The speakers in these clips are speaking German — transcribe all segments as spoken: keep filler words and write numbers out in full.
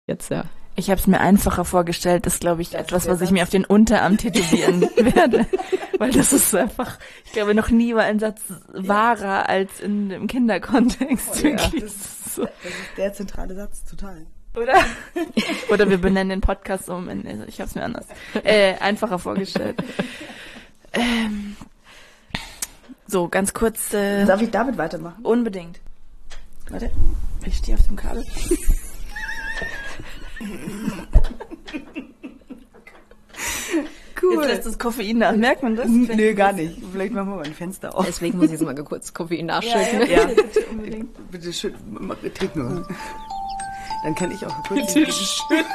Jetzt, ja. Ich habe es mir einfacher vorgestellt, das ist, glaube ich, das etwas, was ich mir auf den Unterarm tätowieren werde. Weil das ist einfach, ich glaube, noch nie war ein Satz wahrer als in dem Kinderkontext. Oh, ja. Das, ist, das ist der zentrale Satz, total. Oder? Oder wir benennen den Podcast um. Also ich habe es mir anders äh, einfacher vorgestellt. Ähm, so, ganz kurz. Äh, Darf ich damit weitermachen? Unbedingt. Warte, ich stehe auf dem Kabel. Cool. Jetzt lässt das Koffein nach. Merkt man das? Nö, gar nicht. Vielleicht machen wir mal ein Fenster auf. Deswegen muss ich jetzt mal kurz Koffein nachschütten. Ja, ja, bitte, unbedingt. Bitte schütt, trink nur. Dann kann ich auch kurz... Bitte schütt.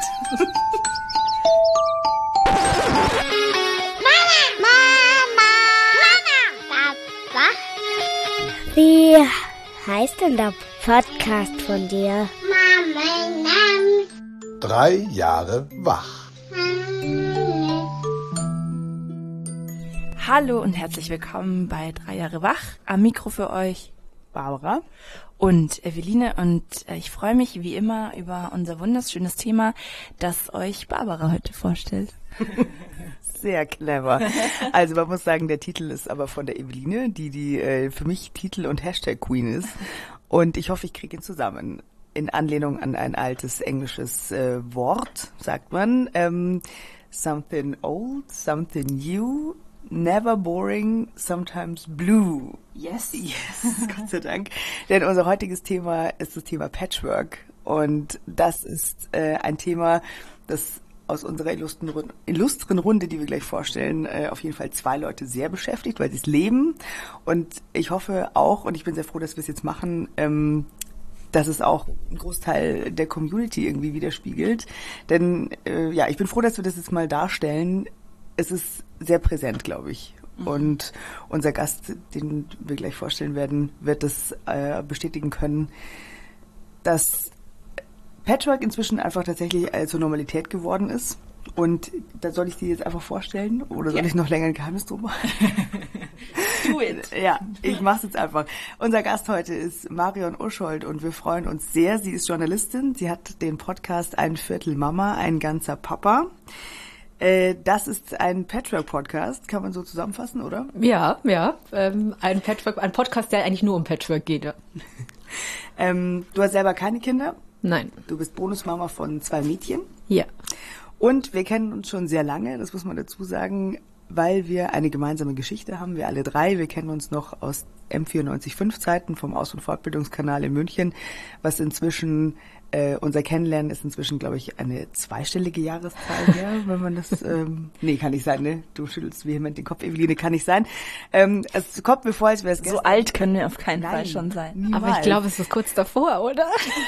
Wie heißt denn der Podcast von dir? Drei Jahre wach. Hallo und herzlich willkommen bei Drei Jahre wach. Am Mikro für euch Barbara und Eveline, und ich freue mich wie immer über unser wunderschönes Thema, das euch Barbara heute vorstellt. Sehr clever. Also man muss sagen, der Titel ist aber von der Eveline, die die äh, für mich Titel- und Hashtag-Queen ist. Und ich hoffe, ich kriege ihn zusammen. In Anlehnung an ein altes englisches äh, Wort, sagt man. Ähm, something old, something new, never boring, sometimes blue. Yes. Yes, Gott sei Dank. Denn unser heutiges Thema ist das Thema Patchwork. Und das ist äh, ein Thema, das aus unserer illustren, illustren Runde, die wir gleich vorstellen, äh, auf jeden Fall zwei Leute sehr beschäftigt, weil sie es leben. Und ich hoffe auch, und ich bin sehr froh, dass wir es jetzt machen, ähm, dass es auch einen Großteil der Community irgendwie widerspiegelt. Denn äh, ja, ich bin froh, dass wir das jetzt mal darstellen. Es ist sehr präsent, glaube ich. Mhm. Und unser Gast, den wir gleich vorstellen werden, wird das äh, bestätigen können, dass Patchwork inzwischen einfach tatsächlich äh, zur Normalität geworden ist. Und da soll ich dir jetzt einfach vorstellen? Oder soll ja. ich noch länger ein Geheimnis drum machen? Do it. Ja, ich mach's jetzt einfach. Unser Gast heute ist Marion Uschold und wir freuen uns sehr. Sie ist Journalistin. Sie hat den Podcast Ein Viertel Mama, ein ganzer Papa. Äh, das ist ein Patchwork-Podcast, kann man so zusammenfassen, oder? Ja, ja. Ähm, ein Patchwork, ein Podcast, der eigentlich nur um Patchwork geht. Ja. ähm, du hast selber keine Kinder? Nein. Du bist Bonusmama von zwei Mädchen? Ja. Und wir kennen uns schon sehr lange, das muss man dazu sagen, weil wir eine gemeinsame Geschichte haben, wir alle drei. Wir kennen uns noch aus M vierundneunzig Komma fünf Zeiten vom Aus- und Fortbildungskanal in München, was inzwischen, äh, unser Kennenlernen ist inzwischen, glaube ich, eine zweistellige Jahreszahl her, wenn man das, ähm, nee, kann nicht sein, ne? Du schüttelst vehement den Kopf, Eveline, kann nicht sein. Ähm, es kommt mir vor, als wäre es gestern. So alt können wir auf keinen Nein, Fall schon sein. Niemals. Aber ich glaube, es ist kurz davor, oder?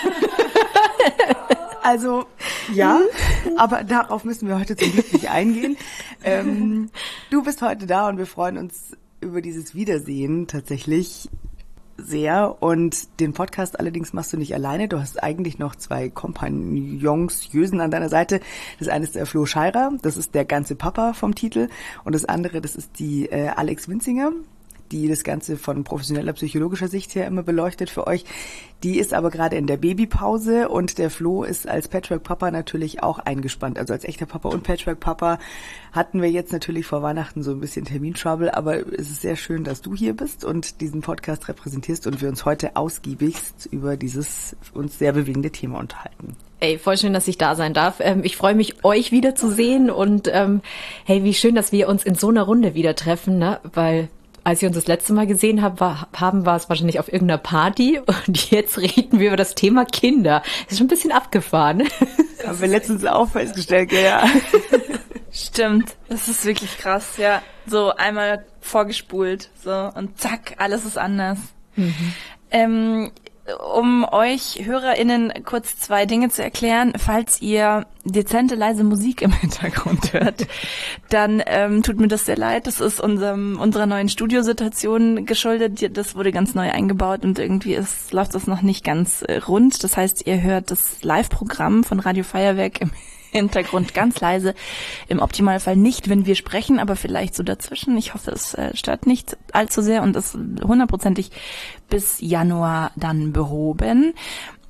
Also, ja, aber darauf müssen wir heute zum Glück nicht eingehen. Ähm, du bist heute da und wir freuen uns über dieses Wiedersehen tatsächlich sehr. Und den Podcast allerdings machst du nicht alleine. Du hast eigentlich noch zwei Kompagnons, Jösen an deiner Seite. Das eine ist der Flo Scheirer, das ist der ganze Papa vom Titel. Und das andere, das ist die äh, Alex Winzinger, die das Ganze von professioneller psychologischer Sicht her immer beleuchtet für euch. Die ist aber gerade in der Babypause und der Flo ist als Patchwork-Papa natürlich auch eingespannt. Also als echter Papa und Patchwork-Papa hatten wir jetzt natürlich vor Weihnachten so ein bisschen Termintrouble, aber es ist sehr schön, dass du hier bist und diesen Podcast repräsentierst und wir uns heute ausgiebigst über dieses uns sehr bewegende Thema unterhalten. Ey, voll schön, dass ich da sein darf. Ähm, ich freue mich, euch wiederzusehen und ähm, hey, wie schön, dass wir uns in so einer Runde wieder treffen, ne? Weil als wir uns das letzte Mal gesehen haben, war, haben, war es wahrscheinlich auf irgendeiner Party und jetzt reden wir über das Thema Kinder. Das ist schon ein bisschen abgefahren. Haben wir letztens auch festgestellt, ja. Stimmt, das ist wirklich krass, ja. So einmal vorgespult, so und zack, alles ist anders. Mhm. Ähm, um euch HörerInnen kurz zwei Dinge zu erklären, falls ihr dezente, leise Musik im Hintergrund hört, dann ähm, tut mir das sehr leid. Das ist unserem unserer neuen Studiosituation geschuldet. Das wurde ganz neu eingebaut und irgendwie ist, läuft das noch nicht ganz äh, rund. Das heißt, ihr hört das Live-Programm von Radio Feuerwerk im Hintergrund ganz leise. Im Optimalfall nicht, wenn wir sprechen, aber vielleicht so dazwischen. Ich hoffe, es äh, stört nicht allzu sehr und ist hundertprozentig bis Januar dann behoben.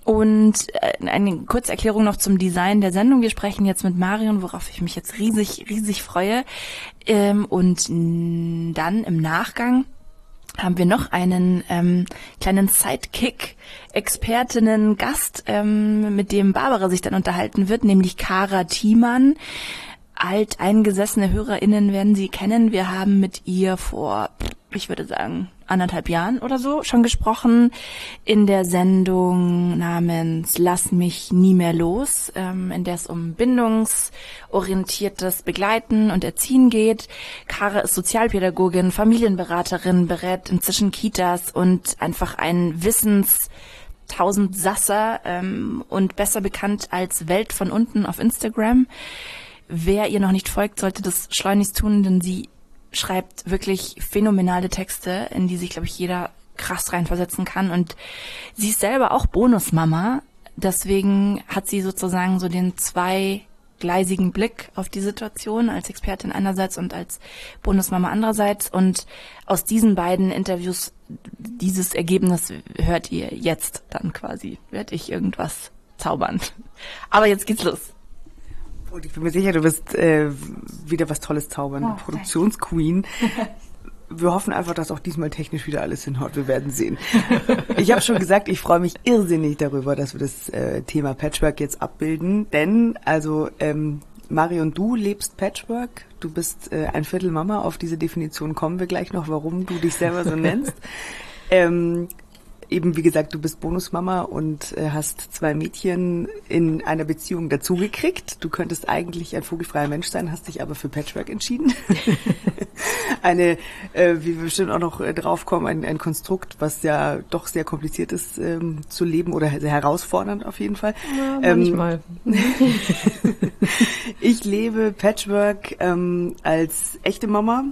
Und eine kurze Erklärung noch zum Design der Sendung. Wir sprechen jetzt mit Marion, worauf ich mich jetzt riesig, riesig freue. Und dann im Nachgang haben wir noch einen ähm, kleinen Sidekick, Expertinnen, Gast, ähm, mit dem Barbara sich dann unterhalten wird, nämlich Kara Thiemann. Alteingesessene HörerInnen werden sie kennen. Wir haben mit ihr vor, ich würde sagen, anderthalb Jahren oder so schon gesprochen in der Sendung namens Lass mich nie mehr los, ähm, in der es um bindungsorientiertes Begleiten und Erziehen geht. Kara ist Sozialpädagogin, Familienberaterin, berät inzwischen Kitas und einfach ein Wissens Tausendsasser ähm, und besser bekannt als Welt von unten auf Instagram. Wer ihr noch nicht folgt, sollte das schleunigst tun, denn sie schreibt wirklich phänomenale Texte, in die sich, glaube ich, jeder krass reinversetzen kann. Und sie ist selber auch Bonusmama. Deswegen hat sie sozusagen so den zweigleisigen Blick auf die Situation als Expertin einerseits und als Bonusmama andererseits. Und aus diesen beiden Interviews, dieses Ergebnis hört ihr jetzt dann quasi. Werd ich irgendwas zaubern. Aber jetzt geht's los. Und ich bin mir sicher, du wirst äh, wieder was Tolles zaubern. Oh, Produktionsqueen. Wir hoffen einfach, dass auch diesmal technisch wieder alles hinhaut. Wir werden sehen. Ich habe schon gesagt, ich freue mich irrsinnig darüber, dass wir das äh, Thema Patchwork jetzt abbilden. Denn, also, ähm, Marion, du lebst Patchwork. Du bist äh, ein Viertel Mama. Auf diese Definition kommen wir gleich noch, warum du dich selber so nennst. ähm, Eben, wie gesagt, du bist Bonusmama und äh, hast zwei Mädchen in einer Beziehung dazugekriegt. Du könntest eigentlich ein vogelfreier Mensch sein, hast dich aber für Patchwork entschieden. Eine, äh, wie wir bestimmt auch noch äh, draufkommen, ein, ein Konstrukt, was ja doch sehr kompliziert ist ähm, zu leben oder sehr herausfordernd auf jeden Fall. Ja, manchmal. Ähm, ich lebe Patchwork ähm, als echte Mama.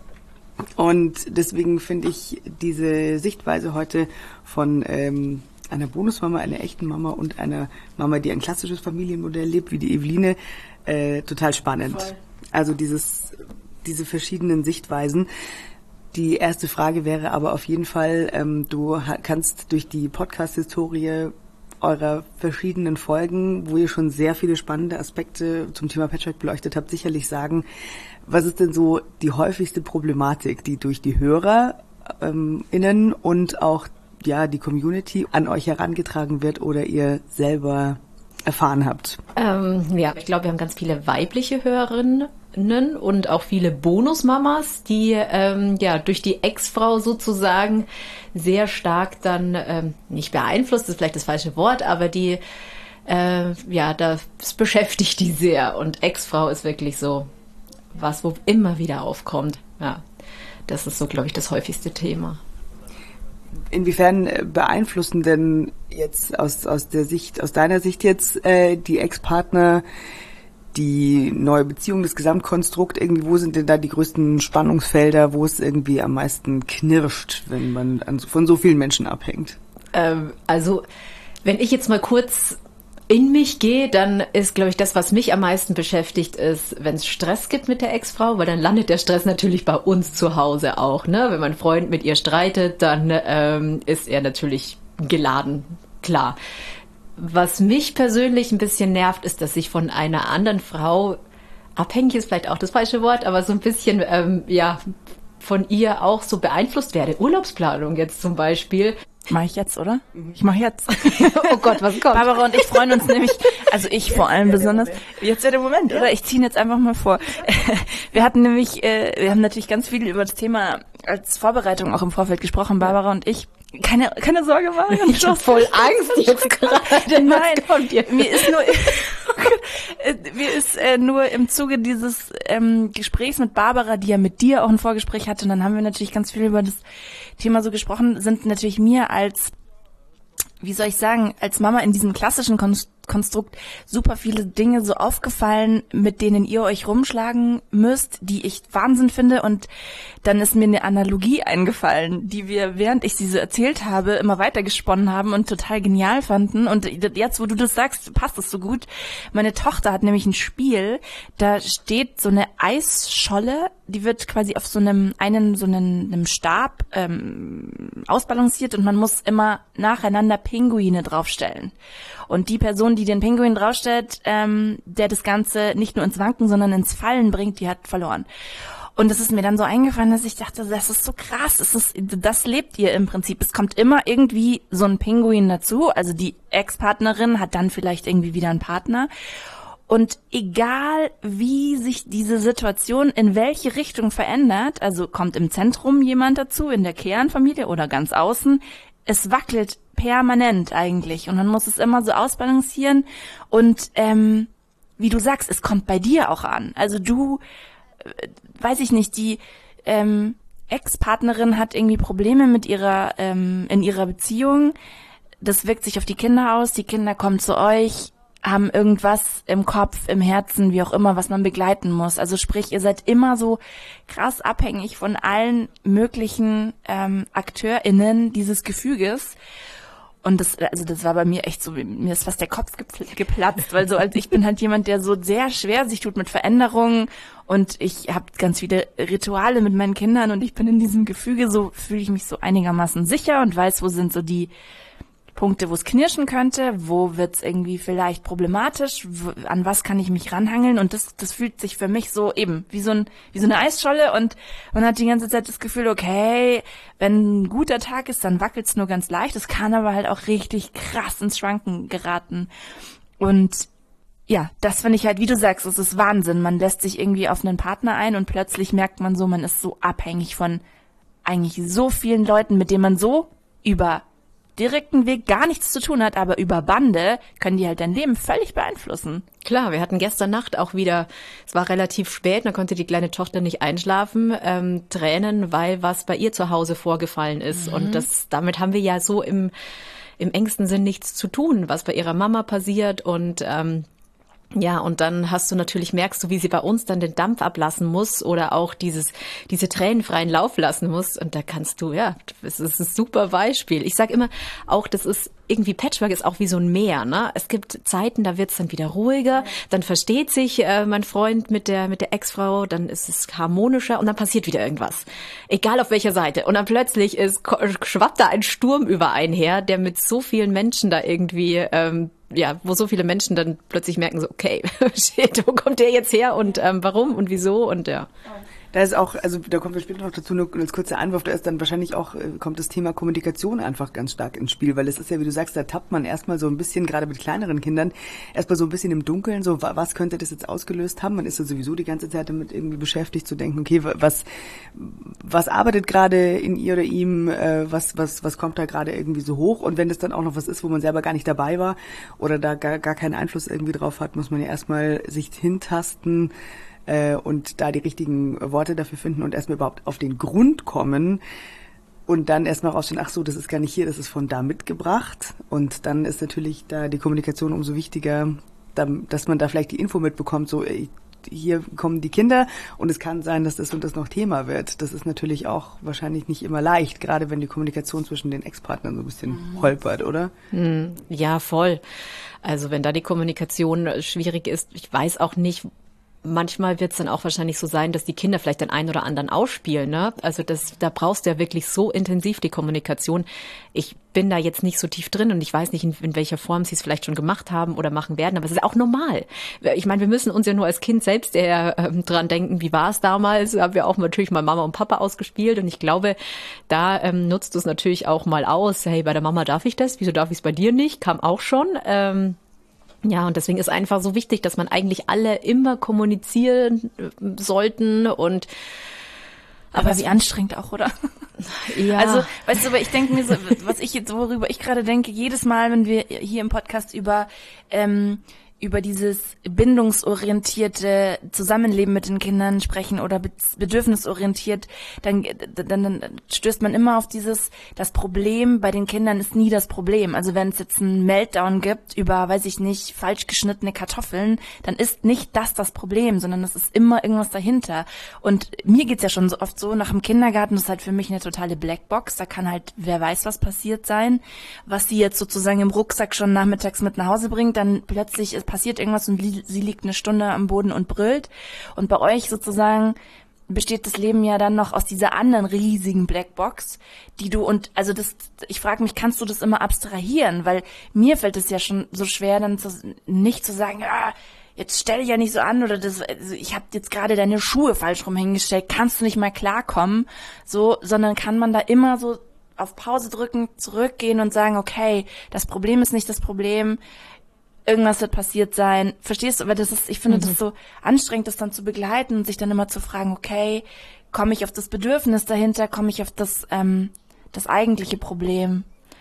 Und deswegen finde ich diese Sichtweise heute von ähm, einer Bonusmama, einer echten Mama und einer Mama, die ein klassisches Familienmodell lebt, wie die Eveline, äh, total spannend. Voll. Also dieses, diese verschiedenen Sichtweisen. Die erste Frage wäre aber auf jeden Fall, ähm, du ha- kannst durch die Podcast-Historie eurer verschiedenen Folgen, wo ihr schon sehr viele spannende Aspekte zum Thema Patchwork beleuchtet habt, sicherlich sagen, was ist denn so die häufigste Problematik, die durch die Hörer ähm, innen und auch ja die Community an euch herangetragen wird oder ihr selber erfahren habt? Ähm, ja, ich glaube, wir haben ganz viele weibliche Hörerinnen und auch viele Bonusmamas, die ähm, ja durch die Ex-Frau sozusagen sehr stark dann ähm, nicht beeinflusst, ist vielleicht das falsche Wort, aber die äh, ja, das beschäftigt die sehr und Ex-Frau ist wirklich so was, wo immer wieder aufkommt. Ja, das ist so, glaube ich, das häufigste Thema. Inwiefern beeinflussen denn jetzt aus aus der Sicht, aus deiner Sicht jetzt äh, die Ex-Partner die neue Beziehung, das Gesamtkonstrukt? Irgendwie, wo sind denn da die größten Spannungsfelder, wo es irgendwie am meisten knirscht, wenn man an, von so vielen Menschen abhängt? Ähm, also, wenn ich jetzt mal kurz in mich gehe, dann ist, glaube ich, das, was mich am meisten beschäftigt, ist, wenn es Stress gibt mit der Ex-Frau, weil dann landet der Stress natürlich bei uns zu Hause auch, ne? Wenn mein Freund mit ihr streitet, dann ähm, ist er natürlich geladen, klar. Was mich persönlich ein bisschen nervt, ist, dass ich von einer anderen Frau, abhängig ist vielleicht auch das falsche Wort, aber so ein bisschen, ähm, ja, von ihr auch so beeinflusst werde. Urlaubsplanung jetzt zum Beispiel. Mach ich jetzt, oder? Ich mach jetzt. Oh Gott, was kommt? Barbara und ich freuen uns nämlich, also ich vor allem besonders. Jetzt wäre der Moment, oder? Ich ziehe ihn jetzt einfach mal vor. Wir hatten nämlich, äh, wir haben natürlich ganz viel über das Thema als Vorbereitung auch im Vorfeld gesprochen, Barbara und ich. Keine, keine Sorge, Marion. Ich hab voll Angst jetzt gerade. Nein, mir ist nur, mir ist äh, nur im Zuge dieses ähm, Gesprächs mit Barbara, die ja mit dir auch ein Vorgespräch hatte, und dann haben wir natürlich ganz viel über das Thema so gesprochen, sind natürlich mir als, wie soll ich sagen, als Mama in diesem klassischen Konstrukt super viele Dinge so aufgefallen, mit denen ihr euch rumschlagen müsst, die ich Wahnsinn finde. Und dann ist mir eine Analogie eingefallen, die wir, während ich sie so erzählt habe, immer weitergesponnen haben und total genial fanden. Und jetzt, wo du das sagst, passt es so gut. Meine Tochter hat nämlich ein Spiel, da steht so eine Eisscholle, die wird quasi auf so einem, einen, so einem, einem Stab ähm, ausbalanciert und man muss immer nacheinander Pinguine draufstellen. Und die Person, die den Pinguin draufstellt, ähm, der das Ganze nicht nur ins Wanken, sondern ins Fallen bringt, die hat verloren. Und es ist mir dann so eingefallen, dass ich dachte, das ist so krass, das ist, das lebt ihr im Prinzip. Es kommt immer irgendwie so ein Pinguin dazu, also die Ex-Partnerin hat dann vielleicht irgendwie wieder einen Partner. Und egal, wie sich diese Situation in welche Richtung verändert, also kommt im Zentrum jemand dazu, in der Kernfamilie oder ganz außen, es wackelt permanent eigentlich und man muss es immer so ausbalancieren und ähm, wie du sagst, es kommt bei dir auch an. Also du, äh, weiß ich nicht, die ähm, Ex-Partnerin hat irgendwie Probleme mit ihrer ähm, in ihrer Beziehung. Das wirkt sich auf die Kinder aus. Die Kinder kommen zu euch, haben irgendwas im Kopf, im Herzen, wie auch immer, was man begleiten muss. Also sprich, ihr seid immer so krass abhängig von allen möglichen ähm, AkteurInnen dieses Gefüges. Und das, also das war bei mir echt so, mir ist fast der Kopf geplatzt, weil so als ich bin halt jemand, der so sehr schwer sich tut mit Veränderungen und ich habe ganz viele Rituale mit meinen Kindern und ich bin in diesem Gefüge, so fühle ich mich so einigermaßen sicher und weiß, wo sind so die Punkte, wo es knirschen könnte, wo wird's irgendwie vielleicht problematisch, wo, an was kann ich mich ranhangeln und das das fühlt sich für mich so eben wie so ein wie so eine Eisscholle und man hat die ganze Zeit das Gefühl, okay, wenn ein guter Tag ist, dann wackelt's nur ganz leicht, es kann aber halt auch richtig krass ins Schwanken geraten und ja, das finde ich halt, wie du sagst, es ist Wahnsinn, man lässt sich irgendwie auf einen Partner ein und plötzlich merkt man so, man ist so abhängig von eigentlich so vielen Leuten, mit denen man so über direkten Weg gar nichts zu tun hat, aber über Bande können die halt dein Leben völlig beeinflussen. Klar, wir hatten gestern Nacht auch wieder, es war relativ spät, da konnte die kleine Tochter nicht einschlafen, ähm, Tränen, weil was bei ihr zu Hause vorgefallen ist. Mhm. Und das, damit haben wir ja so im, im engsten Sinn nichts zu tun, was bei ihrer Mama passiert und ähm, ja, und dann hast du natürlich, merkst du, wie sie bei uns dann den Dampf ablassen muss oder auch dieses, diese tränenfreien Lauf lassen muss. Und da kannst du, ja, das ist ein super Beispiel. Ich sag immer auch, das ist irgendwie, Patchwork ist auch wie so ein Meer, ne? Es gibt Zeiten, da wird's dann wieder ruhiger, dann versteht sich äh, mein Freund mit der, mit der Ex-Frau, dann ist es harmonischer und dann passiert wieder irgendwas. Egal auf welcher Seite. Und dann plötzlich ist, schwappt da ein Sturm über einen her, der mit so vielen Menschen da irgendwie, ähm, ja, wo so viele Menschen dann plötzlich merken so, okay, shit, wo kommt der jetzt her und ähm, warum und wieso und ja. Da ist auch, also da kommen wir später noch dazu, nur als kurzer Einwurf, da ist dann wahrscheinlich auch, kommt das Thema Kommunikation einfach ganz stark ins Spiel, weil es ist ja, wie du sagst, da tappt man erstmal so ein bisschen, gerade mit kleineren Kindern, erstmal so ein bisschen im Dunkeln, so was könnte das jetzt ausgelöst haben? Man ist ja sowieso die ganze Zeit damit irgendwie beschäftigt zu denken, okay, was was arbeitet gerade in ihr oder ihm, was was was kommt da gerade irgendwie so hoch? Und wenn das dann auch noch was ist, wo man selber gar nicht dabei war oder da gar, gar keinen Einfluss irgendwie drauf hat, muss man ja erstmal sich hintasten, und da die richtigen Worte dafür finden und erstmal überhaupt auf den Grund kommen und dann erstmal rausstellen, ach so, das ist gar nicht hier, das ist von da mitgebracht und dann ist natürlich da die Kommunikation umso wichtiger, dass man da vielleicht die Info mitbekommt, so hier kommen die Kinder und es kann sein, dass das und das noch Thema wird. Das ist natürlich auch wahrscheinlich nicht immer leicht, gerade wenn die Kommunikation zwischen den Ex-Partnern so ein bisschen mhm. holpert, oder? Ja, voll. Also wenn da die Kommunikation schwierig ist, ich weiß auch nicht, manchmal wird es dann auch wahrscheinlich so sein, dass die Kinder vielleicht den einen oder anderen ausspielen, ne? Also das, da brauchst du ja wirklich so intensiv die Kommunikation. Ich bin da jetzt nicht so tief drin und ich weiß nicht, in, in welcher Form sie es vielleicht schon gemacht haben oder machen werden, aber es ist auch normal. Ich meine, wir müssen uns ja nur als Kind selbst eher ähm, dran denken, wie war es damals? Da haben wir auch natürlich mal Mama und Papa ausgespielt und ich glaube, da ähm, nutzt du es natürlich auch mal aus. Hey, bei der Mama darf ich das, wieso darf ich es bei dir nicht? Kam auch schon. Ähm, Ja, und deswegen ist einfach so wichtig, dass man eigentlich alle immer kommunizieren sollten und aber, aber wie anstrengend auch, oder? Ja. Also, weißt du, aber ich denke mir so, was ich jetzt, worüber ich gerade denke, jedes Mal, wenn wir hier im Podcast über ähm, über dieses bindungsorientierte Zusammenleben mit den Kindern sprechen oder be- bedürfnisorientiert, dann, dann, dann stößt man immer auf dieses, das Problem bei den Kindern ist nie das Problem. Also wenn es jetzt einen Meltdown gibt über, weiß ich nicht, falsch geschnittene Kartoffeln, dann ist nicht das das Problem, sondern es ist immer irgendwas dahinter. Und mir geht's ja schon so oft so, nach dem Kindergarten, das ist halt für mich eine totale Blackbox, da kann halt, wer weiß, was passiert sein, was sie jetzt sozusagen im Rucksack schon nachmittags mit nach Hause bringt, dann plötzlich ist passiert irgendwas und li- sie liegt eine Stunde am Boden und brüllt. Und bei euch sozusagen besteht das Leben ja dann noch aus dieser anderen riesigen Blackbox, die du und also das, ich frage mich, kannst du das immer abstrahieren? Weil mir fällt es ja schon so schwer, dann zu, nicht zu sagen, ah, jetzt stell dich ja nicht so an oder das, also ich habe jetzt gerade deine Schuhe falsch rum hingestellt, kannst du nicht mal klarkommen? So, sondern kann man da immer so auf Pause drücken, zurückgehen und sagen, okay, das Problem ist nicht das Problem, irgendwas wird passiert sein. Verstehst du? Aber das ist, ich finde, mhm. das ist so anstrengend, das dann zu begleiten und sich dann immer zu fragen, okay, komme ich auf das Bedürfnis dahinter, komme ich auf das, ähm, das eigentliche Problem?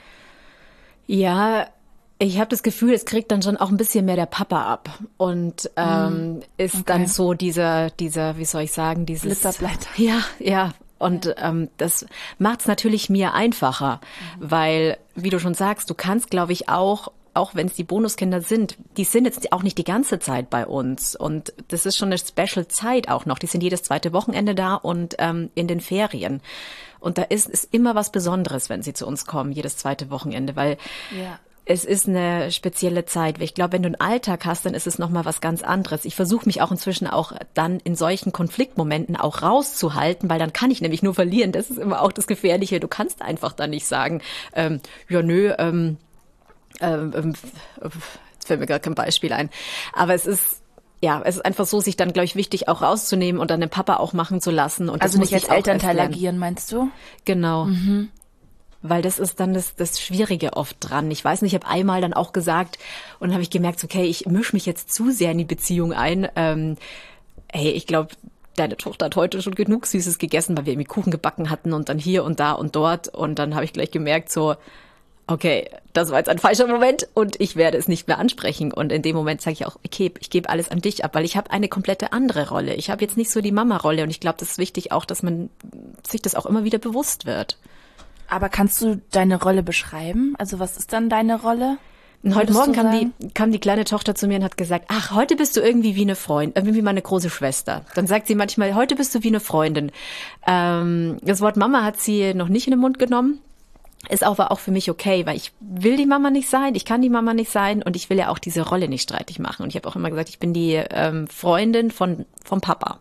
Ja, ich habe das Gefühl, es kriegt dann schon auch ein bisschen mehr der Papa ab und ähm, mm, ist okay. dann so dieser, dieser, wie soll ich sagen, dieses Blitzerbleiter. Ja, ja. Und ja. ähm, das macht's natürlich mir einfacher, mhm. weil, wie du schon sagst, du kannst, glaube ich, auch auch wenn es die Bonuskinder sind, die sind jetzt auch nicht die ganze Zeit bei uns. Und das ist schon eine Special-Zeit auch noch. Die sind jedes zweite Wochenende da und ähm, in den Ferien. Und da ist, ist immer was Besonderes, wenn sie zu uns kommen, jedes zweite Wochenende, weil ja. es ist eine spezielle Zeit. Ich glaube, wenn du einen Alltag hast, dann ist es nochmal was ganz anderes. Ich versuche mich auch inzwischen auch dann in solchen Konfliktmomenten auch rauszuhalten, weil dann kann ich nämlich nur verlieren. Das ist immer auch das Gefährliche. Du kannst einfach dann nicht sagen, ähm, ja nö, ähm, Ähm, ähm, jetzt fällt mir gar kein Beispiel ein. Aber es ist, ja, es ist einfach so, sich dann, glaube ich, wichtig auch rauszunehmen und dann den Papa auch machen zu lassen. Und also nicht als Elternteil agieren, meinst du? Genau. Mhm. Weil das ist dann das, das Schwierige oft dran. Ich weiß nicht, ich habe einmal dann auch gesagt und dann habe ich gemerkt, okay, ich mische mich jetzt zu sehr in die Beziehung ein. Ähm, hey, ich glaube, deine Tochter hat heute schon genug Süßes gegessen, weil wir irgendwie Kuchen gebacken hatten und dann hier und da und dort. Und dann habe ich gleich gemerkt, so, okay, das war jetzt ein falscher Moment und ich werde es nicht mehr ansprechen. Und in dem Moment sage ich auch, okay, ich gebe alles an dich ab, weil ich habe eine komplette andere Rolle. Ich habe jetzt nicht so die Mama-Rolle und ich glaube, das ist wichtig auch, dass man sich das auch immer wieder bewusst wird. Aber kannst du deine Rolle beschreiben? Also was ist dann deine Rolle? Und heute Morgen kam die, kam die kleine Tochter zu mir und hat gesagt, ach, heute bist du irgendwie wie eine Freundin, irgendwie wie meine große Schwester. Dann sagt sie manchmal, heute bist du wie eine Freundin. Ähm, das Wort Mama hat sie noch nicht in den Mund genommen. Ist aber auch für mich okay, weil ich will die Mama nicht sein, ich kann die Mama nicht sein und ich will ja auch diese Rolle nicht streitig machen. Und ich habe auch immer gesagt, ich bin die ähm, Freundin von vom Papa.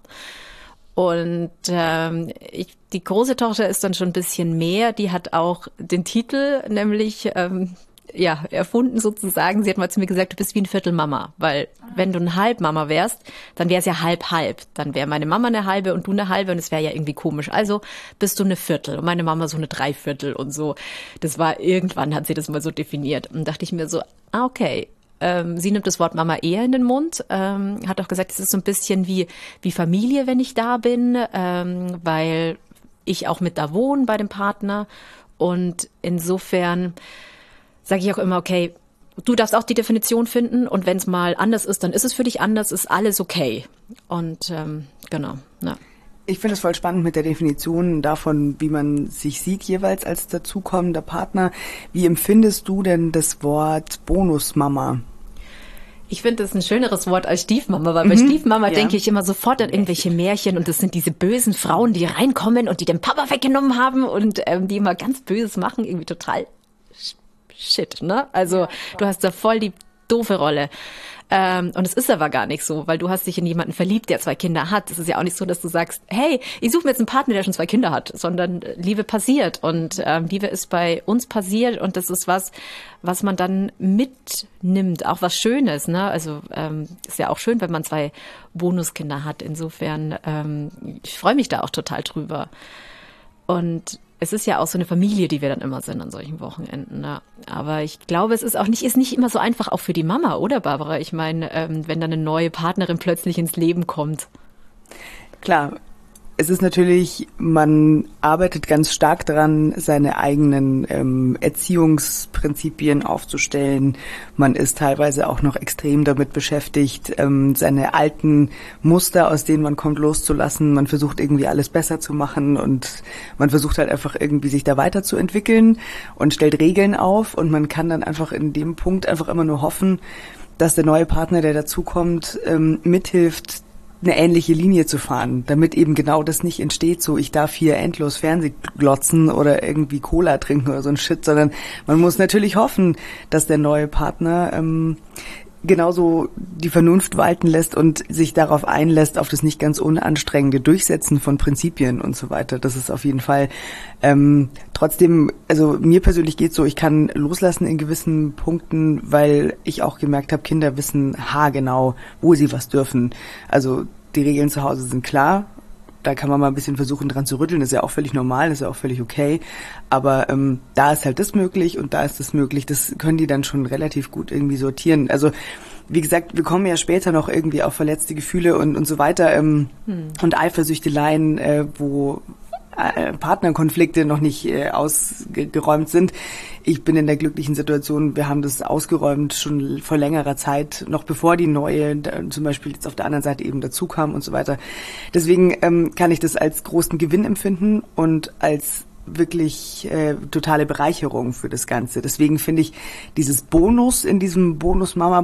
Und ähm, ich, die große Tochter ist dann schon ein bisschen mehr, die hat auch den Titel, nämlich ähm, ja erfunden sozusagen. Sie hat mal zu mir gesagt, du bist wie ein Viertel Mama, weil wenn du eine Halbmama wärst, dann wäre es ja halb-halb. Dann wäre meine Mama eine halbe und du eine halbe und es wäre ja irgendwie komisch. Also bist du eine Viertel und meine Mama so eine Dreiviertel und so. Das war, irgendwann hat sie das mal so definiert. Und dachte ich mir so, ah okay, ähm, sie nimmt das Wort Mama eher in den Mund, ähm, hat auch gesagt, es ist so ein bisschen wie, wie Familie, wenn ich da bin, ähm, weil ich auch mit da wohne bei dem Partner und insofern sage ich auch immer, okay, du darfst auch die Definition finden und wenn es mal anders ist, dann ist es für dich anders, ist alles okay. Und ähm, genau, ja. Ich finde es voll spannend mit der Definition davon, wie man sich sieht jeweils als dazukommender Partner. Wie empfindest du denn das Wort Bonusmama? Ich finde das ein schöneres Wort als Stiefmama, weil bei mhm, Stiefmama ja. denke ich immer sofort an irgendwelche Märchen und das sind diese bösen Frauen, die reinkommen und die den Papa weggenommen haben und ähm, die immer ganz Böses machen, irgendwie total Shit, ne? Also ja, du hast da voll die doofe Rolle. Ähm, und es ist aber gar nicht so, weil du hast dich in jemanden verliebt, der zwei Kinder hat. Es ist ja auch nicht so, dass du sagst, hey, ich suche mir jetzt einen Partner, der schon zwei Kinder hat, sondern Liebe passiert. Und ähm, Liebe ist bei uns passiert und das ist was, was man dann mitnimmt, auch was Schönes, ne? Also ähm, ist ja auch schön, wenn man zwei Bonuskinder hat. Insofern, ähm, ich freue mich da auch total drüber. Und es ist ja auch so eine Familie, die wir dann immer sind an solchen Wochenenden. Ne? Aber ich glaube, es ist auch nicht, ist nicht immer so einfach auch für die Mama, oder Barbara? Ich meine, ähm, wenn dann eine neue Partnerin plötzlich ins Leben kommt. Klar. es ist natürlich, man arbeitet ganz stark daran, seine eigenen ähm, Erziehungsprinzipien aufzustellen. Man ist teilweise auch noch extrem damit beschäftigt, ähm, seine alten Muster, aus denen man kommt, loszulassen. Man versucht irgendwie alles besser zu machen und man versucht halt einfach irgendwie sich da weiterzuentwickeln und stellt Regeln auf und man kann dann einfach in dem Punkt einfach immer nur hoffen, dass der neue Partner, der dazukommt, ähm, mithilft, eine ähnliche Linie zu fahren, damit eben genau das nicht entsteht, so ich darf hier endlos Fernseh glotzen oder irgendwie Cola trinken oder so ein Shit, sondern man muss natürlich hoffen, dass der neue Partner ähm, genauso die Vernunft walten lässt und sich darauf einlässt, auf das nicht ganz unanstrengende Durchsetzen von Prinzipien und so weiter. Das ist auf jeden Fall ähm, trotzdem, also mir persönlich geht's so, ich kann loslassen in gewissen Punkten, weil ich auch gemerkt habe, Kinder wissen haargenau, wo sie was dürfen. Also die Regeln zu Hause sind klar. Da kann man mal ein bisschen versuchen, dran zu rütteln. Das ist ja auch völlig normal, das ist ja auch völlig okay. Aber ähm, da ist halt das möglich und da ist das möglich. Das können die dann schon relativ gut irgendwie sortieren. Also wie gesagt, wir kommen ja später noch irgendwie auf verletzte Gefühle und, und so weiter ähm, hm. und Eifersüchteleien, äh, wo äh, Partnerkonflikte noch nicht äh, ausgeräumt sind. Ich bin in der glücklichen Situation, wir haben das ausgeräumt schon vor längerer Zeit, noch bevor die neue, zum Beispiel jetzt auf der anderen Seite eben dazu kam und so weiter. Deswegen ähm, kann ich das als großen Gewinn empfinden und als wirklich äh, totale Bereicherung für das Ganze. Deswegen finde ich dieses Bonus in diesem Bonus-Mama,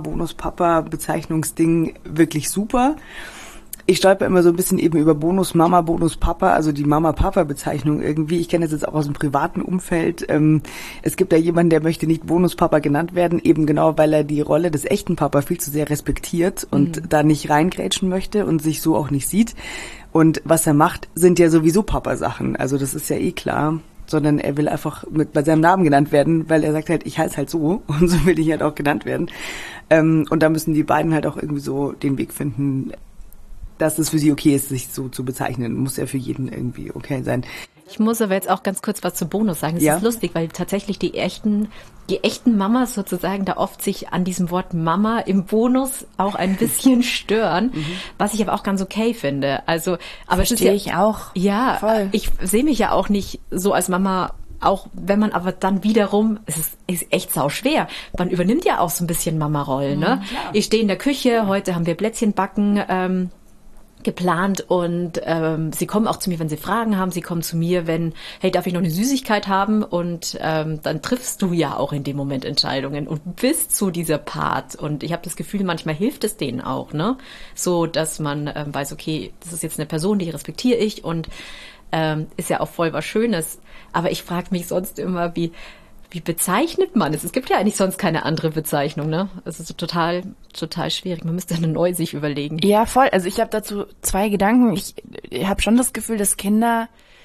Bonus-Papa-Bezeichnungsding wirklich super. Ich stolper immer so ein bisschen eben über Bonus-Mama, Bonus-Papa, also die Mama-Papa-Bezeichnung irgendwie. Ich kenne das jetzt auch aus dem privaten Umfeld. Ähm, es gibt da jemanden, der möchte nicht Bonus-Papa genannt werden, eben genau, weil er die Rolle des echten Papa viel zu sehr respektiert und mhm. da nicht reingrätschen möchte und sich so auch nicht sieht. Und was er macht, sind ja sowieso Papa-Sachen. Also das ist ja eh klar. Sondern er will einfach mit bei seinem Namen genannt werden, weil er sagt halt, ich heiße halt so und so will ich halt auch genannt werden. Ähm, und da müssen die beiden halt auch irgendwie so den Weg finden, dass es für sie okay ist, sich so zu bezeichnen. Muss ja für jeden irgendwie okay sein. Ich muss aber jetzt auch ganz kurz was zu Bonus sagen. Das ja? ist lustig, weil tatsächlich die echten, die echten Mamas sozusagen da oft sich an diesem Wort Mama im Bonus auch ein bisschen stören, mhm. was ich aber auch ganz okay finde. Also, aber verstehe ja, ich auch. Ja, voll. Ich sehe mich ja auch nicht so als Mama. Auch wenn man aber dann wiederum, es ist, ist echt sau schwer. Man übernimmt ja auch so ein bisschen Mama-Rollen. Ne? Mhm, ich stehe in der Küche, heute haben wir Plätzchen backen ähm, geplant und ähm, sie kommen auch zu mir, wenn sie Fragen haben. Sie kommen zu mir, wenn, hey, darf ich noch eine Süßigkeit haben? Und ähm, dann triffst du ja auch in dem Moment Entscheidungen und bist zu dieser Part. Und ich habe das Gefühl, manchmal hilft es denen auch, ne? So, dass man ähm, weiß, okay, das ist jetzt eine Person, die respektiere ich und ähm, ist ja auch voll was Schönes. Aber ich frage mich sonst immer, wie Wie bezeichnet man es? Es gibt ja eigentlich sonst keine andere Bezeichnung, ne? Es ist total, total schwierig. Man müsste eine neu sich überlegen. Ja, voll. Also ich habe dazu zwei Gedanken. Ich, ich habe schon das Gefühl, dass Kinder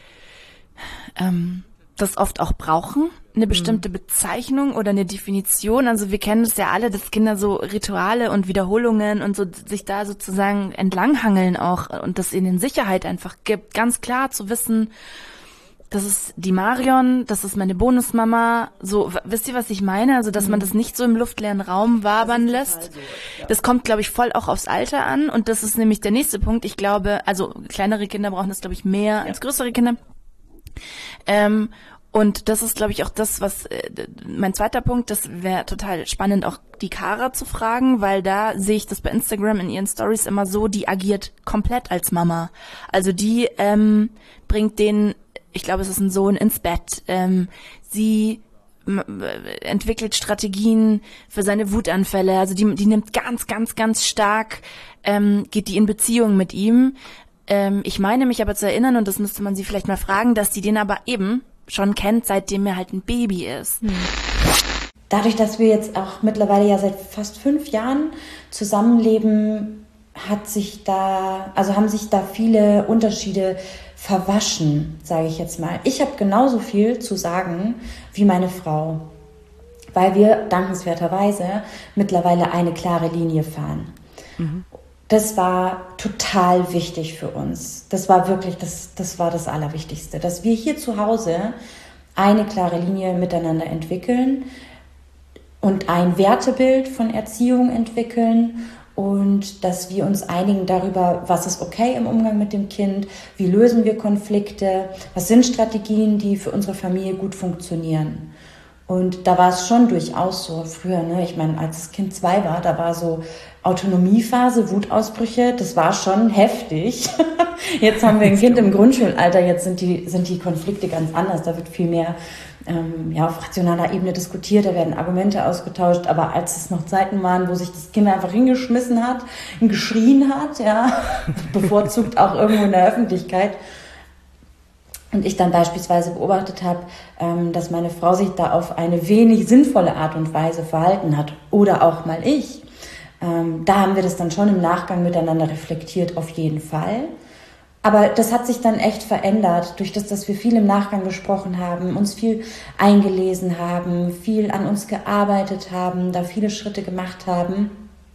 ähm, das oft auch brauchen, eine bestimmte mhm. Bezeichnung oder eine Definition. Also wir kennen es ja alle, dass Kinder so Rituale und Wiederholungen und so sich da sozusagen entlanghangeln auch und das ihnen Sicherheit einfach gibt, ganz klar zu wissen, das ist die Marion, das ist meine Bonusmama. So, w- wisst ihr, was ich meine? Also, dass man das nicht so im luftleeren Raum wabern lässt. So, ja. Das kommt, glaube ich, voll auch aufs Alter an. Und das ist nämlich der nächste Punkt. Ich glaube, also kleinere Kinder brauchen das, glaube ich, mehr ja. als größere Kinder. Ähm, und das ist, glaube ich, auch das, was äh, mein zweiter Punkt, das wäre total spannend, auch die Kara zu fragen, weil da sehe ich das bei Instagram in ihren Stories immer so, die agiert komplett als Mama. Also die ähm, bringt den, ich glaube, es ist ein Sohn, ins Bett. Ähm, sie m- entwickelt Strategien für seine Wutanfälle. Also die, die nimmt ganz, ganz, ganz stark, ähm, geht die in Beziehung mit ihm. Ähm, ich meine mich aber zu erinnern, und das müsste man sie vielleicht mal fragen, dass die den aber eben schon kennt, seitdem er halt ein Baby ist. Hm. Dadurch, dass wir jetzt auch mittlerweile ja seit fast fünf Jahren zusammenleben, hat sich da, also haben sich da viele Unterschiede verwaschen, sage ich jetzt mal. Ich habe genauso viel zu sagen wie meine Frau, weil wir dankenswerterweise mittlerweile eine klare Linie fahren. Mhm. Das war total wichtig für uns. Das war wirklich, das, das war das Allerwichtigste, dass wir hier zu Hause eine klare Linie miteinander entwickeln und ein Wertebild von Erziehung entwickeln und dass wir uns einigen darüber, was ist okay im Umgang mit dem Kind, wie lösen wir Konflikte, was sind Strategien, die für unsere Familie gut funktionieren. Und da war es schon durchaus so früher, ne? Ich meine, als das Kind zwei war, da war so Autonomiephase, Wutausbrüche, das war schon heftig. Jetzt haben wir ein Kind im Grundschulalter, jetzt sind die, sind die Konflikte ganz anders, da wird viel mehr ähm, ja, auf rationaler Ebene diskutiert, da werden Argumente ausgetauscht, aber als es noch Zeiten waren, wo sich das Kind einfach hingeschmissen hat, geschrien hat, ja, bevorzugt auch irgendwo in der Öffentlichkeit, und ich dann beispielsweise beobachtet habe, dass meine Frau sich da auf eine wenig sinnvolle Art und Weise verhalten hat oder auch mal ich, da haben wir das dann schon im Nachgang miteinander reflektiert, auf jeden Fall. Aber das hat sich dann echt verändert, durch das, dass wir viel im Nachgang gesprochen haben, uns viel eingelesen haben, viel an uns gearbeitet haben, da viele Schritte gemacht haben,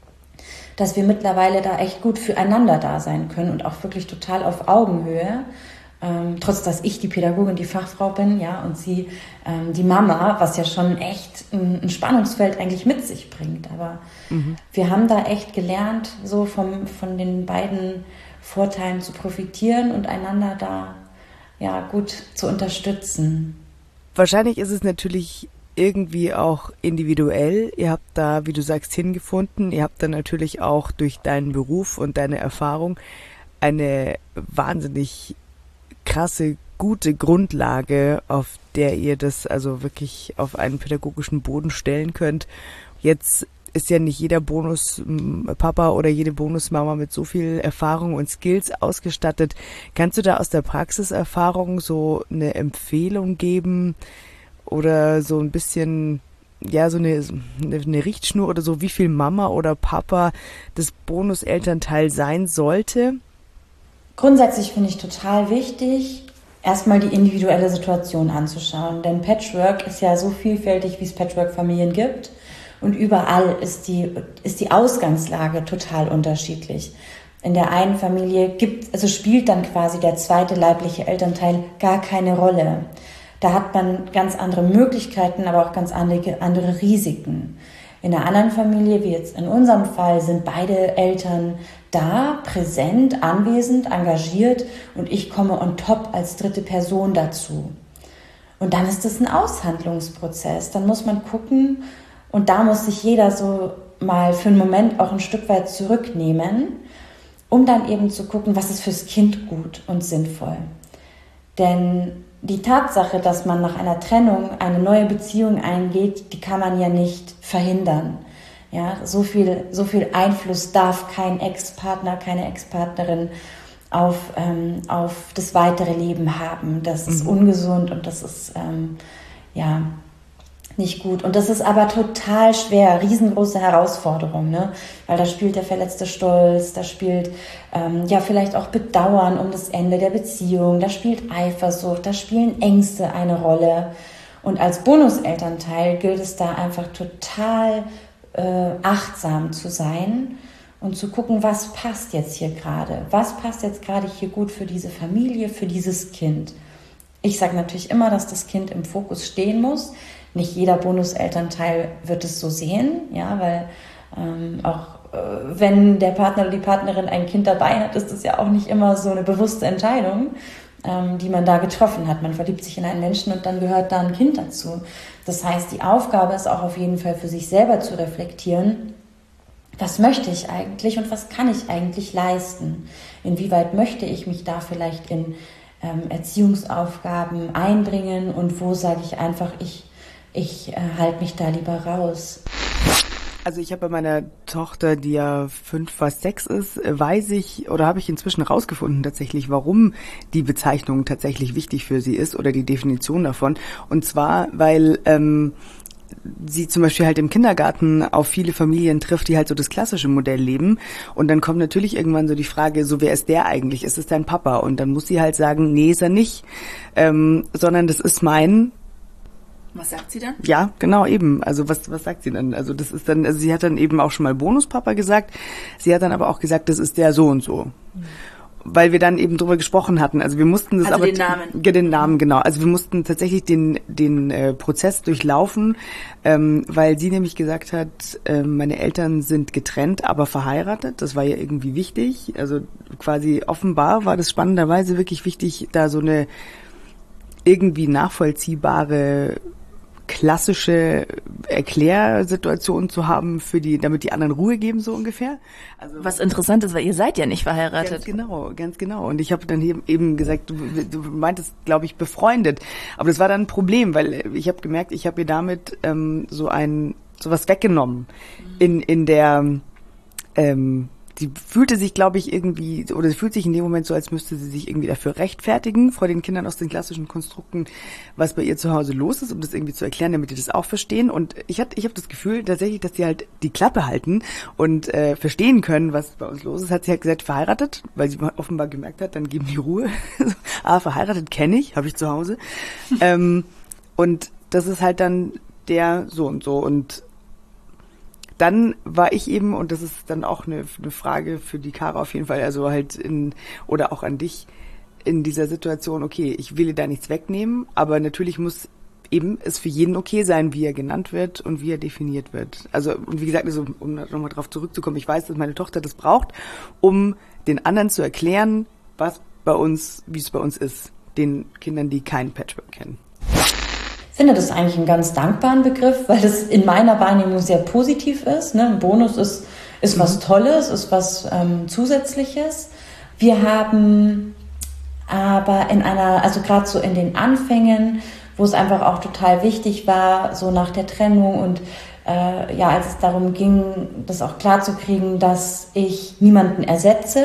dass wir mittlerweile da echt gut füreinander da sein können und auch wirklich total auf Augenhöhe. Ähm, trotz dass ich die Pädagogin, die Fachfrau bin, ja, und sie ähm, die Mama, was ja schon echt ein, ein Spannungsfeld eigentlich mit sich bringt. Aber mhm. wir haben da echt gelernt, so vom, von den beiden Vorteilen zu profitieren und einander da ja gut zu unterstützen. Wahrscheinlich ist es natürlich irgendwie auch individuell. Ihr habt da, wie du sagst, hingefunden. Ihr habt da natürlich auch durch deinen Beruf und deine Erfahrung eine wahnsinnig krasse, gute Grundlage, auf der ihr das also wirklich auf einen pädagogischen Boden stellen könnt. Jetzt ist ja nicht jeder Bonuspapa oder jede Bonusmama mit so viel Erfahrung und Skills ausgestattet. Kannst du da aus der Praxiserfahrung so eine Empfehlung geben oder so ein bisschen, ja, so eine, eine Richtschnur oder so, wie viel Mama oder Papa das Bonuselternteil sein sollte? Grundsätzlich finde ich total wichtig, erstmal die individuelle Situation anzuschauen. Denn Patchwork ist ja so vielfältig, wie es Patchwork-Familien gibt. Und überall ist die, ist die Ausgangslage total unterschiedlich. In der einen Familie gibt, also spielt dann quasi der zweite leibliche Elternteil gar keine Rolle. Da hat man ganz andere Möglichkeiten, aber auch ganz andere, andere Risiken. In der anderen Familie, wie jetzt in unserem Fall, sind beide Eltern da, präsent, anwesend, engagiert und ich komme on top als dritte Person dazu. Und dann ist das ein Aushandlungsprozess. Dann muss man gucken und da muss sich jeder so mal für einen Moment auch ein Stück weit zurücknehmen, um dann eben zu gucken, was ist fürs Kind gut und sinnvoll. Denn die Tatsache, dass man nach einer Trennung eine neue Beziehung eingeht, die kann man ja nicht verhindern. Ja, so viel, so viel Einfluss darf kein Ex-Partner, keine Ex-Partnerin auf, ähm, auf das weitere Leben haben. Das ist mhm. ungesund und das ist, ähm, ja, nicht gut. Und das ist aber total schwer, riesengroße Herausforderung, ne? Weil da spielt der verletzte Stolz, da spielt ähm, ja vielleicht auch Bedauern um das Ende der Beziehung, da spielt Eifersucht, da spielen Ängste eine Rolle. Und als Bonuselternteil gilt es da einfach total äh, achtsam zu sein und zu gucken, was passt jetzt hier gerade, was passt jetzt gerade hier gut für diese Familie, für dieses Kind. Ich sage natürlich immer, dass das Kind im Fokus stehen muss. Nicht jeder Bonuselternteil wird es so sehen, ja, weil ähm, auch äh, wenn der Partner oder die Partnerin ein Kind dabei hat, ist das ja auch nicht immer so eine bewusste Entscheidung, ähm, die man da getroffen hat. Man verliebt sich in einen Menschen und dann gehört da ein Kind dazu. Das heißt, die Aufgabe ist auch auf jeden Fall für sich selber zu reflektieren, was möchte ich eigentlich und was kann ich eigentlich leisten? Inwieweit möchte ich mich da vielleicht in ähm, Erziehungsaufgaben einbringen und wo sage ich einfach, ich Ich äh, halte mich da lieber raus. Also ich habe bei meiner Tochter, die ja fünf, fast sechs ist, weiß ich oder habe ich inzwischen rausgefunden tatsächlich, warum die Bezeichnung tatsächlich wichtig für sie ist oder die Definition davon. Und zwar, weil ähm, sie zum Beispiel halt im Kindergarten auf viele Familien trifft, die halt so das klassische Modell leben. Und dann kommt natürlich irgendwann so die Frage, so wer ist der eigentlich? Ist es dein Papa? Und dann muss sie halt sagen, nee, ist er nicht, ähm, sondern das ist mein. Was sagt sie dann? Ja, genau, eben. Also was was sagt sie dann? Also das ist dann, also sie hat dann eben auch schon mal Bonuspapa gesagt. Sie hat dann aber auch gesagt, das ist der so und so. Mhm. weil wir dann eben drüber gesprochen hatten. Also wir mussten das also aber den Namen. den Namen genau. Also wir mussten tatsächlich den den äh, Prozess durchlaufen, ähm, weil sie nämlich gesagt hat, äh, meine Eltern sind getrennt, aber verheiratet. Das war ja irgendwie wichtig. Also quasi offenbar war das spannenderweise wirklich wichtig, da so eine irgendwie nachvollziehbare klassische Erklärsituation zu haben für die, damit die anderen Ruhe geben, so ungefähr. Also was interessant ist, weil ihr seid ja nicht verheiratet. Ganz genau, ganz genau. Und ich habe dann eben gesagt, du, du meintest, glaube ich, befreundet. Aber das war dann ein Problem, weil ich habe gemerkt, ich habe ihr damit ähm, so ein sowas weggenommen in in der ähm, sie fühlte sich, glaube ich, irgendwie, oder sie fühlt sich in dem Moment so, als müsste sie sich irgendwie dafür rechtfertigen, vor den Kindern aus den klassischen Konstrukten, was bei ihr zu Hause los ist, um das irgendwie zu erklären, damit die das auch verstehen. Und ich hatte, ich habe das Gefühl tatsächlich, dass sie halt die Klappe halten und äh, verstehen können, was bei uns los ist. Hat sie halt gesagt, verheiratet, weil sie offenbar gemerkt hat, dann geben die Ruhe. ah, verheiratet kenne ich, habe ich zu Hause. ähm, und das ist halt dann der so und so. Und dann war ich eben, und das ist dann auch eine, eine Frage für die Kara auf jeden Fall, also halt in, oder auch an dich, in dieser Situation, okay, ich will dir da nichts wegnehmen, aber natürlich muss eben es für jeden okay sein, wie er genannt wird und wie er definiert wird. Also, und wie gesagt, also, um nochmal drauf zurückzukommen, ich weiß, dass meine Tochter das braucht, um den anderen zu erklären, was bei uns, wie es bei uns ist, den Kindern, die kein Patchwork kennen. Ich finde das eigentlich einen ganz dankbaren Begriff, weil das in meiner Wahrnehmung sehr positiv ist. Ne? Ein Bonus ist, ist was Tolles, ist was ähm, Zusätzliches. Wir haben aber in einer, also gerade so in den Anfängen, wo es einfach auch total wichtig war, so nach der Trennung und äh, ja, als es darum ging, das auch klar zu kriegen, dass ich niemanden ersetze,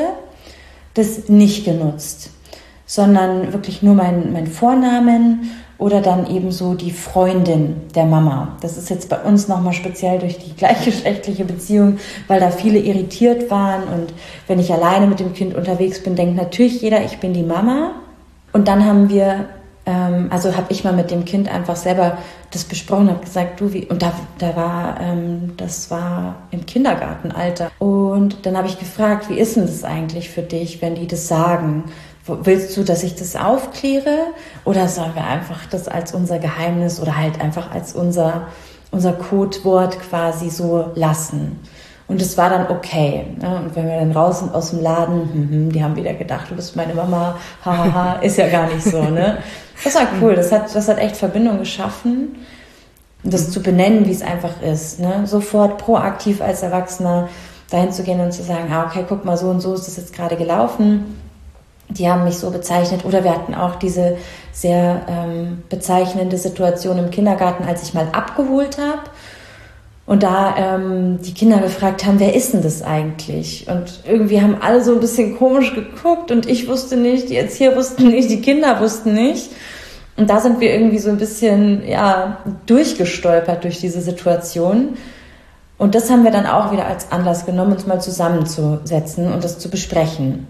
das nicht genutzt, sondern wirklich nur mein, mein Vornamen oder dann eben so die Freundin der Mama. Das ist jetzt bei uns nochmal speziell durch die gleichgeschlechtliche Beziehung, weil da viele irritiert waren. Und wenn ich alleine mit dem Kind unterwegs bin, denkt natürlich jeder, ich bin die Mama. Und dann haben wir, ähm, also habe ich mal mit dem Kind einfach selber das besprochen, habe gesagt, du wie, und da, da war, ähm, das war im Kindergartenalter. Und dann habe ich gefragt, wie ist denn das eigentlich für dich, wenn die das sagen? Willst du, dass ich das aufkläre oder sollen wir einfach das als unser Geheimnis oder halt einfach als unser, unser Codewort quasi so lassen? Und es war dann okay. Ne? Und wenn wir dann raus sind aus dem Laden, hm, die haben wieder gedacht, du bist meine Mama, hahaha, ist ja gar nicht so. Ne? Das war cool, das hat, das hat echt Verbindung geschaffen, das zu benennen, wie es einfach ist. Ne? Sofort proaktiv als Erwachsener dahin zu gehen und zu sagen, ah, okay, guck mal, so und so ist das jetzt gerade gelaufen. Die haben mich so bezeichnet. Oder wir hatten auch diese sehr ähm, bezeichnende Situation im Kindergarten, als ich mal abgeholt habe. Und da ähm, die Kinder gefragt haben, wer ist denn das eigentlich? Und irgendwie haben alle so ein bisschen komisch geguckt und ich wusste nicht, die Erzieher wussten nicht, die Kinder wussten nicht. Und da sind wir irgendwie so ein bisschen ja durchgestolpert durch diese Situation. Und das haben wir dann auch wieder als Anlass genommen, uns mal zusammenzusetzen und das zu besprechen.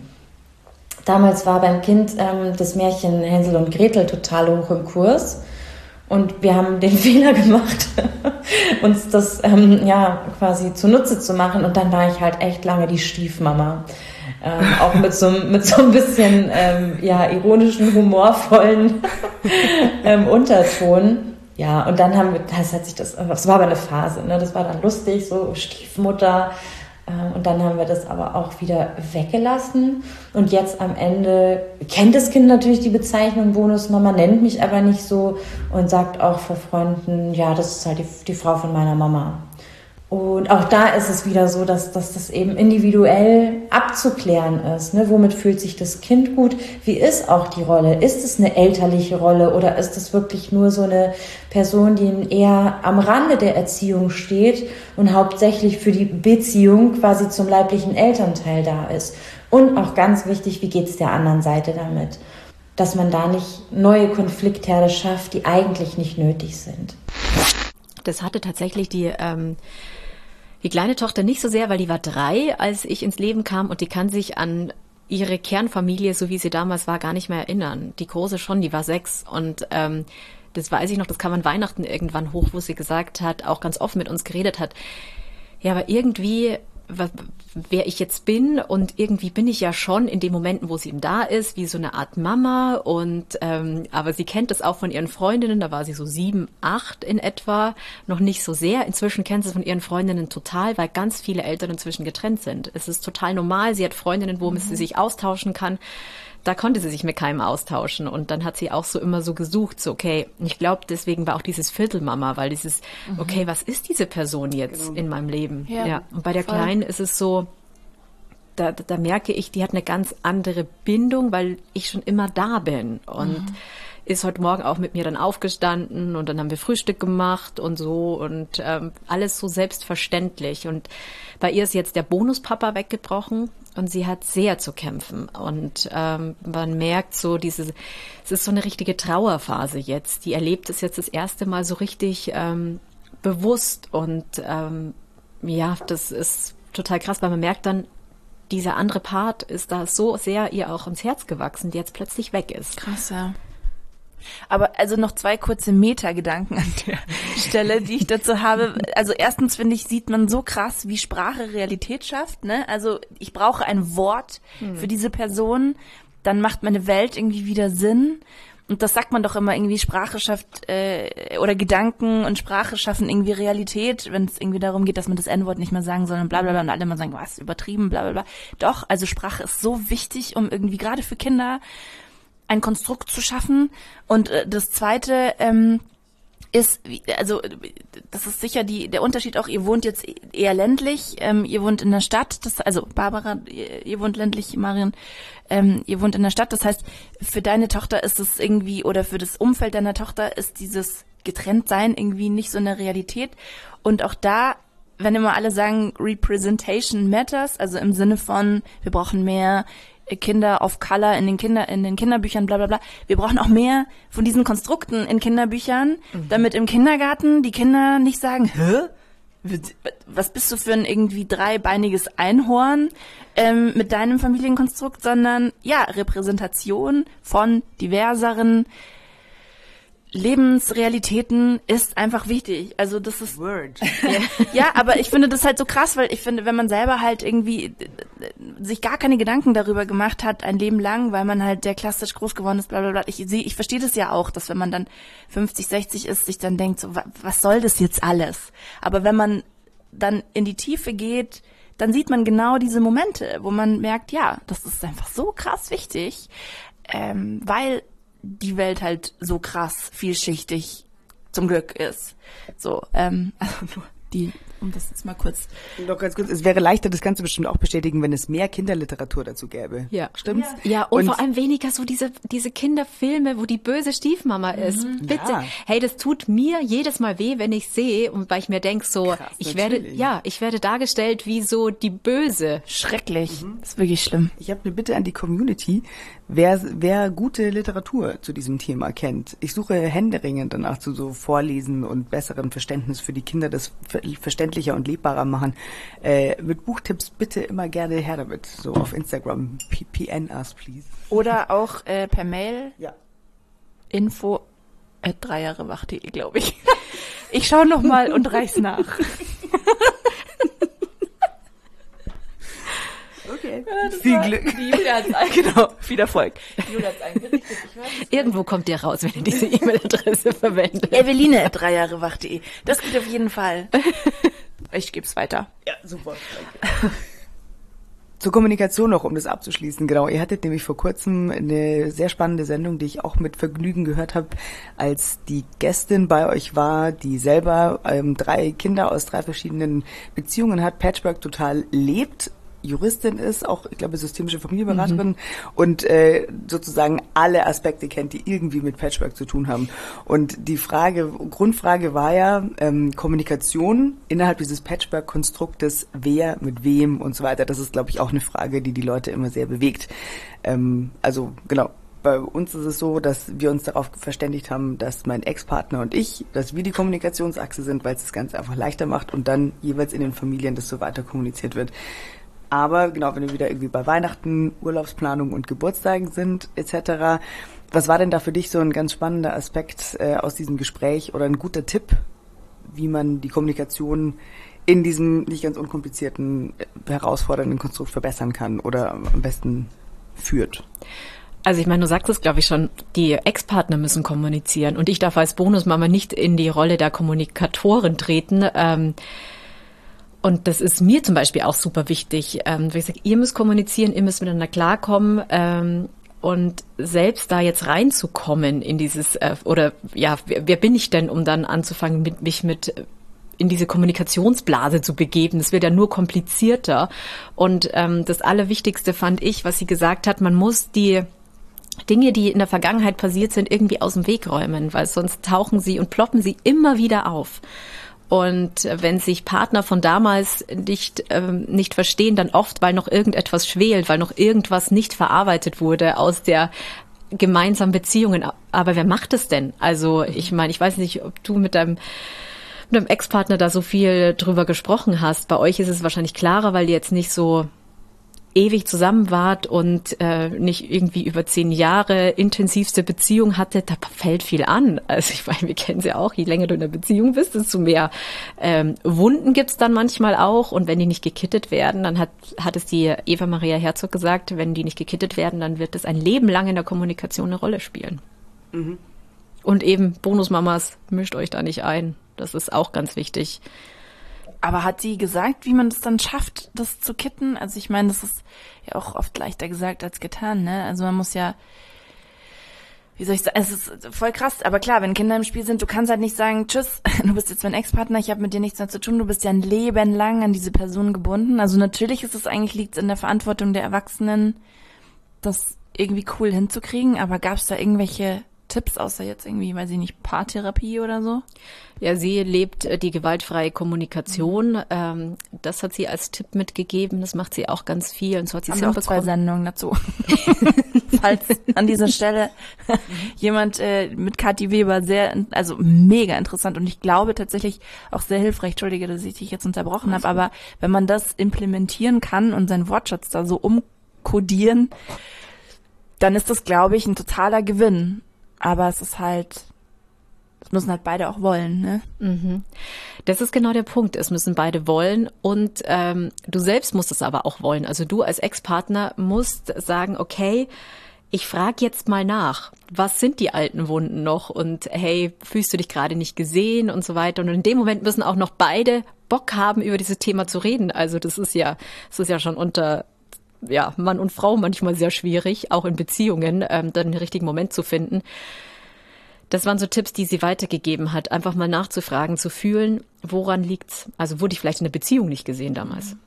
Damals war beim Kind ähm, das Märchen Hänsel und Gretel total hoch im Kurs und wir haben den Fehler gemacht, uns das ähm, ja quasi zunutze zu machen und dann war ich halt echt lange die Stiefmama, ähm, auch mit so, mit so ein bisschen ähm, ja ironischen, humorvollen ähm, Unterton. Ja, und dann haben wir, das hat sich das, das war aber eine Phase, ne? Das war dann lustig, so Stiefmutter. Und dann haben wir das aber auch wieder weggelassen. Und jetzt am Ende kennt das Kind natürlich die Bezeichnung Bonusmama, nennt mich aber nicht so und sagt auch vor Freunden, ja, das ist halt die, die Frau von meiner Mama. Und auch da ist es wieder so, dass, dass das eben individuell abzuklären ist. Ne? Womit fühlt sich das Kind gut? Wie ist auch die Rolle? Ist es eine elterliche Rolle oder ist es wirklich nur so eine Person, die eher am Rande der Erziehung steht und hauptsächlich für die Beziehung quasi zum leiblichen Elternteil da ist? Und auch ganz wichtig, wie geht es der anderen Seite damit? Dass man da nicht neue Konfliktherde schafft, die eigentlich nicht nötig sind. Das hatte tatsächlich die, ähm, die kleine Tochter nicht so sehr, weil die war drei, als ich ins Leben kam und die kann sich an ihre Kernfamilie, so wie sie damals war, gar nicht mehr erinnern. Die Große schon, die war sechs und ähm, das weiß ich noch, das kam an Weihnachten irgendwann hoch, wo sie gesagt hat, auch ganz offen mit uns geredet hat, ja, aber irgendwie was, wer ich jetzt bin, und irgendwie bin ich ja schon in den Momenten, wo sie eben da ist, wie so eine Art Mama, und ähm, aber sie kennt es auch von ihren Freundinnen, da war sie so sieben, acht in etwa, noch nicht so sehr. Inzwischen kennt sie es von ihren Freundinnen total, weil ganz viele Eltern inzwischen getrennt sind. Es ist total normal, sie hat Freundinnen, womit mhm. sie sich austauschen kann. Da konnte sie sich mit keinem austauschen, und dann hat sie auch so immer so gesucht, so okay, ich glaube, deswegen war auch dieses Viertelmama, weil dieses, mhm. okay, was ist diese Person jetzt genau. in meinem Leben? Ja, ja. Und bei der voll. Kleinen ist es so, da, da merke ich, die hat eine ganz andere Bindung, weil ich schon immer da bin, und mhm. ist heute Morgen auch mit mir dann aufgestanden, und dann haben wir Frühstück gemacht und so, und ähm, alles so selbstverständlich. Und bei ihr ist jetzt der Bonuspapa weggebrochen, und sie hat sehr zu kämpfen, und ähm, man merkt so diese, es ist so eine richtige Trauerphase jetzt. Die erlebt es jetzt das erste Mal so richtig ähm, bewusst, und ähm, ja, das ist total krass, weil man merkt dann, dieser andere Part ist da so sehr ihr auch ins Herz gewachsen, die jetzt plötzlich weg ist. Krass, ja. Aber also noch zwei kurze Meta-Gedanken an der Stelle, die ich dazu habe. Also erstens finde ich, sieht man so krass, wie Sprache Realität schafft. Ne? Also ich brauche ein Wort hm. für diese Person, dann macht meine Welt irgendwie wieder Sinn. Und das sagt man doch immer, irgendwie Sprache schafft, äh, oder Gedanken und Sprache schaffen irgendwie Realität, wenn es irgendwie darum geht, dass man das En-Wort nicht mehr sagen soll und bla bla bla, und alle immer sagen, was, übertrieben, bla bla bla. Doch, also Sprache ist so wichtig, um irgendwie gerade für Kinder ein Konstrukt zu schaffen. Und äh, das Zweite ähm, ist, also das ist sicher die der Unterschied auch, ihr wohnt jetzt eher ländlich, ähm, ihr wohnt in der Stadt, das, also Barbara, ihr, ihr wohnt ländlich, Marion, ähm, ihr wohnt in der Stadt, das heißt, für deine Tochter ist es irgendwie, oder für das Umfeld deiner Tochter ist dieses Getrenntsein irgendwie nicht so eine Realität. Und auch da, wenn immer alle sagen, Representation matters, also im Sinne von, wir brauchen mehr Kinder of Color in den Kinder in den Kinderbüchern, bla bla bla. Wir brauchen auch mehr von diesen Konstrukten in Kinderbüchern, mhm. damit im Kindergarten die Kinder nicht sagen, hä? Was bist du für ein irgendwie dreibeiniges Einhorn ähm, mit deinem Familienkonstrukt, sondern ja, Repräsentation von diverseren Lebensrealitäten ist einfach wichtig. Also das ist Word. Ja, ja, aber ich finde das halt so krass, weil ich finde, wenn man selber halt irgendwie sich gar keine Gedanken darüber gemacht hat, ein Leben lang, weil man halt der klassisch groß geworden ist, bla bla bla. Ich sehe, ich verstehe das ja auch, dass wenn man dann fünfzig, sechzig ist, sich dann denkt, so, was soll das jetzt alles? Aber wenn man dann in die Tiefe geht, dann sieht man genau diese Momente, wo man merkt, ja, das ist einfach so krass wichtig, ähm, weil die Welt halt so krass vielschichtig zum Glück ist. So, ähm, also nur die, um das jetzt mal kurz. Doch ganz kurz, es wäre leichter, das kannst du bestimmt auch bestätigen, wenn es mehr Kinderliteratur dazu gäbe. Ja. Stimmt's? Ja, ja und, und vor allem weniger so diese, diese Kinderfilme, wo die böse Stiefmama ist. Mhm. Bitte. Ja. Hey, das tut mir jedes Mal weh, wenn ich sehe, und weil ich mir denke, so, krass, ich natürlich. werde, ja, ich werde dargestellt wie so die Böse. Schrecklich. Mhm. Das ist wirklich schlimm. Ich habe eine Bitte an die Community. Wer, wer gute Literatur zu diesem Thema kennt, ich suche händeringend danach zu so Vorlesen und besserem Verständnis für die Kinder, das verständlicher und lebbarer machen. Äh, mit Buchtipps bitte immer gerne her damit. So auf Instagram. P N us, please. Oder auch äh, per Mail. Ja. Info at dreijahrewacht punkt de, glaube ich. Ich schaue noch mal und reich's nach. Okay. Ja, viel Glück. Die Julia hat's ein, genau, viel Erfolg. Die Julia hat's eingerichtet. Irgendwo kommt ihr raus, wenn ihr diese E-Mail-Adresse verwendet. Eveline at dreijahrewacht punkt de. Das geht auf jeden Fall. Ich gebe es weiter. Ja, super. Danke. Zur Kommunikation noch, um das abzuschließen. Genau, ihr hattet nämlich vor kurzem eine sehr spannende Sendung, die ich auch mit Vergnügen gehört habe, als die Gästin bei euch war, die selber ähm, drei Kinder aus drei verschiedenen Beziehungen hat, Patchwork total lebt, Juristin ist, auch, ich glaube, systemische Familienberaterin, mhm. und äh, sozusagen alle Aspekte kennt, die irgendwie mit Patchwork zu tun haben. Und die Frage, Grundfrage war ja ähm, Kommunikation innerhalb dieses Patchwork-Konstruktes, wer mit wem und so weiter. Das ist, glaube ich, auch eine Frage, die die Leute immer sehr bewegt. Ähm, also genau. Bei uns ist es so, dass wir uns darauf verständigt haben, dass mein Ex-Partner und ich, dass wir die Kommunikationsachse sind, weil es das Ganze einfach leichter macht und dann jeweils in den Familien das so weiter kommuniziert wird. Aber genau, wenn wir wieder irgendwie bei Weihnachten, Urlaubsplanung und Geburtstagen sind et cetera, was war denn da für dich so ein ganz spannender Aspekt äh, aus diesem Gespräch oder ein guter Tipp, wie man die Kommunikation in diesem nicht ganz unkomplizierten, herausfordernden Konstrukt verbessern kann oder am besten führt? Also ich meine, du sagst es, glaube ich, schon, die Ex-Partner müssen kommunizieren und ich darf als Bonusmama nicht in die Rolle der Kommunikatorin treten. Ähm, und das ist mir zum Beispiel auch super wichtig. Ähm, wie gesagt, ihr müsst kommunizieren, ihr müsst miteinander klarkommen. Ähm, und selbst da jetzt reinzukommen in dieses, äh, oder ja, wer, wer bin ich denn, um dann anzufangen, mit, mich mit in diese Kommunikationsblase zu begeben. Das wird ja nur komplizierter. Und ähm, das Allerwichtigste fand ich, was sie gesagt hat, man muss die Dinge, die in der Vergangenheit passiert sind, irgendwie aus dem Weg räumen, weil sonst tauchen sie und ploppen sie immer wieder auf. Und wenn sich Partner von damals nicht ähm, nicht verstehen, dann oft, weil noch irgendetwas schwelt, weil noch irgendwas nicht verarbeitet wurde aus der gemeinsamen Beziehungen. Aber wer macht es denn? Also ich meine, ich weiß nicht, ob du mit deinem mit deinem Ex-Partner da so viel drüber gesprochen hast. Bei euch ist es wahrscheinlich klarer, weil ihr jetzt nicht so ewig zusammen wart und äh, nicht irgendwie über zehn Jahre intensivste Beziehung hatte, da fällt viel an. Also ich meine, wir kennen es ja auch, je länger du in der Beziehung bist, desto mehr ähm, Wunden gibt's dann manchmal auch. Und wenn die nicht gekittet werden, dann hat, hat es die Eva Maria Herzog gesagt, wenn die nicht gekittet werden, dann wird es ein Leben lang in der Kommunikation eine Rolle spielen. Mhm. Und eben, Bonusmamas, mischt euch da nicht ein. Das ist auch ganz wichtig. Aber hat sie gesagt, wie man das dann schafft, das zu kitten? Also ich meine, das ist ja auch oft leichter gesagt als getan, ne? Also man muss ja, wie soll ich sagen, es ist voll krass. Aber klar, wenn Kinder im Spiel sind, du kannst halt nicht sagen, tschüss, du bist jetzt mein Ex-Partner, ich habe mit dir nichts mehr zu tun, du bist ja ein Leben lang an diese Person gebunden. Also natürlich ist es eigentlich, liegt es in der Verantwortung der Erwachsenen, das irgendwie cool hinzukriegen. Aber gab es da irgendwelche Tipps, außer jetzt irgendwie, weiß ich nicht, Paartherapie oder so? Ja, sie lebt äh, die gewaltfreie Kommunikation. Ähm, das hat sie als Tipp mitgegeben. Das macht sie auch ganz viel. Und so hat sie haben wir auch zwei Sendungen dazu. Falls an dieser Stelle jemand äh, mit Kathi Weber sehr, also mega interessant und ich glaube tatsächlich auch sehr hilfreich. Entschuldige, dass ich dich jetzt unterbrochen habe, aber wenn man das implementieren kann und seinen Wortschatz da so umkodieren, dann ist das, glaube ich, ein totaler Gewinn. Aber es ist halt, das müssen halt beide auch wollen, ne? Mhm. Das ist genau der Punkt. Es müssen beide wollen und ähm, du selbst musst es aber auch wollen. Also du als Ex-Partner musst sagen, okay, ich frage jetzt mal nach, was sind die alten Wunden noch und hey, fühlst du dich gerade nicht gesehen und so weiter. Und in dem Moment müssen auch noch beide Bock haben, über dieses Thema zu reden. Also das ist ja, das ist ja schon unter ja, Mann und Frau manchmal sehr schwierig, auch in Beziehungen, ähm, dann den richtigen Moment zu finden. Das waren so Tipps, die sie weitergegeben hat, einfach mal nachzufragen, zu fühlen, woran liegt's? Also wurde ich vielleicht in der Beziehung nicht gesehen damals?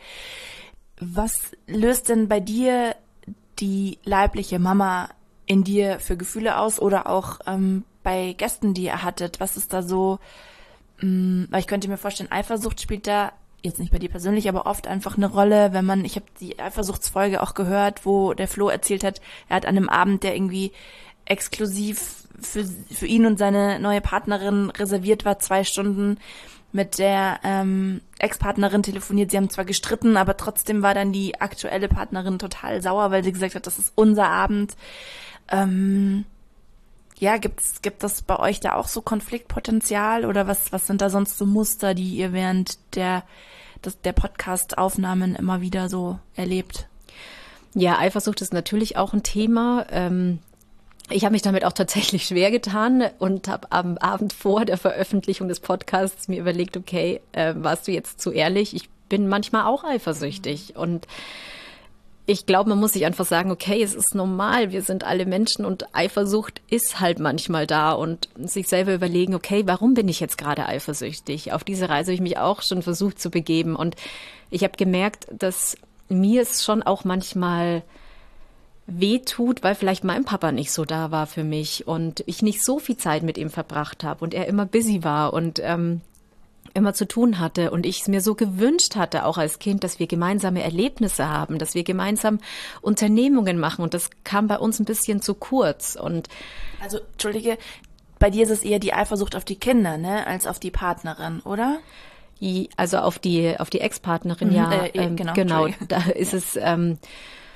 Was löst denn bei dir die leibliche Mama in dir für Gefühle aus oder auch ähm, bei Gästen, die ihr hattet? Was ist da so, mh, weil ich könnte mir vorstellen, Eifersucht spielt da jetzt nicht bei dir persönlich, aber oft einfach eine Rolle, wenn man, ich habe die Eifersuchtsfolge auch gehört, wo der Flo erzählt hat, er hat an einem Abend, der irgendwie exklusiv für, für ihn und seine neue Partnerin reserviert war, zwei Stunden mit der ähm, Ex-Partnerin telefoniert. Sie haben zwar gestritten, aber trotzdem war dann die aktuelle Partnerin total sauer, weil sie gesagt hat, das ist unser Abend. Ähm, ja, gibt's, gibt das bei euch da auch so Konfliktpotenzial oder was, was sind da sonst so Muster, die ihr während der, das, der Podcast-Aufnahmen immer wieder so erlebt? Ja, Eifersucht ist natürlich auch ein Thema. Ähm, ich habe mich damit auch tatsächlich schwer getan und habe am Abend vor der Veröffentlichung des Podcasts mir überlegt, okay, äh, warst du jetzt zu ehrlich? Ich bin manchmal auch eifersüchtig und ich glaube, man muss sich einfach sagen, okay, es ist normal, wir sind alle Menschen und Eifersucht ist halt manchmal da und sich selber überlegen, okay, warum bin ich jetzt gerade eifersüchtig? Auf diese Reise habe ich mich auch schon versucht zu begeben und ich habe gemerkt, dass mir es schon auch manchmal weh tut, weil vielleicht mein Papa nicht so da war für mich und ich nicht so viel Zeit mit ihm verbracht habe und er immer busy war und ähm, immer zu tun hatte und ich es mir so gewünscht hatte, auch als Kind, dass wir gemeinsame Erlebnisse haben, dass wir gemeinsam Unternehmungen machen und das kam bei uns ein bisschen zu kurz. Und also, Entschuldige, bei dir ist es eher die Eifersucht auf die Kinder, ne, als auf die Partnerin, oder? Also auf die auf die Ex-Partnerin, mhm, ja, äh, ähm, genau, genau, da ist es ähm,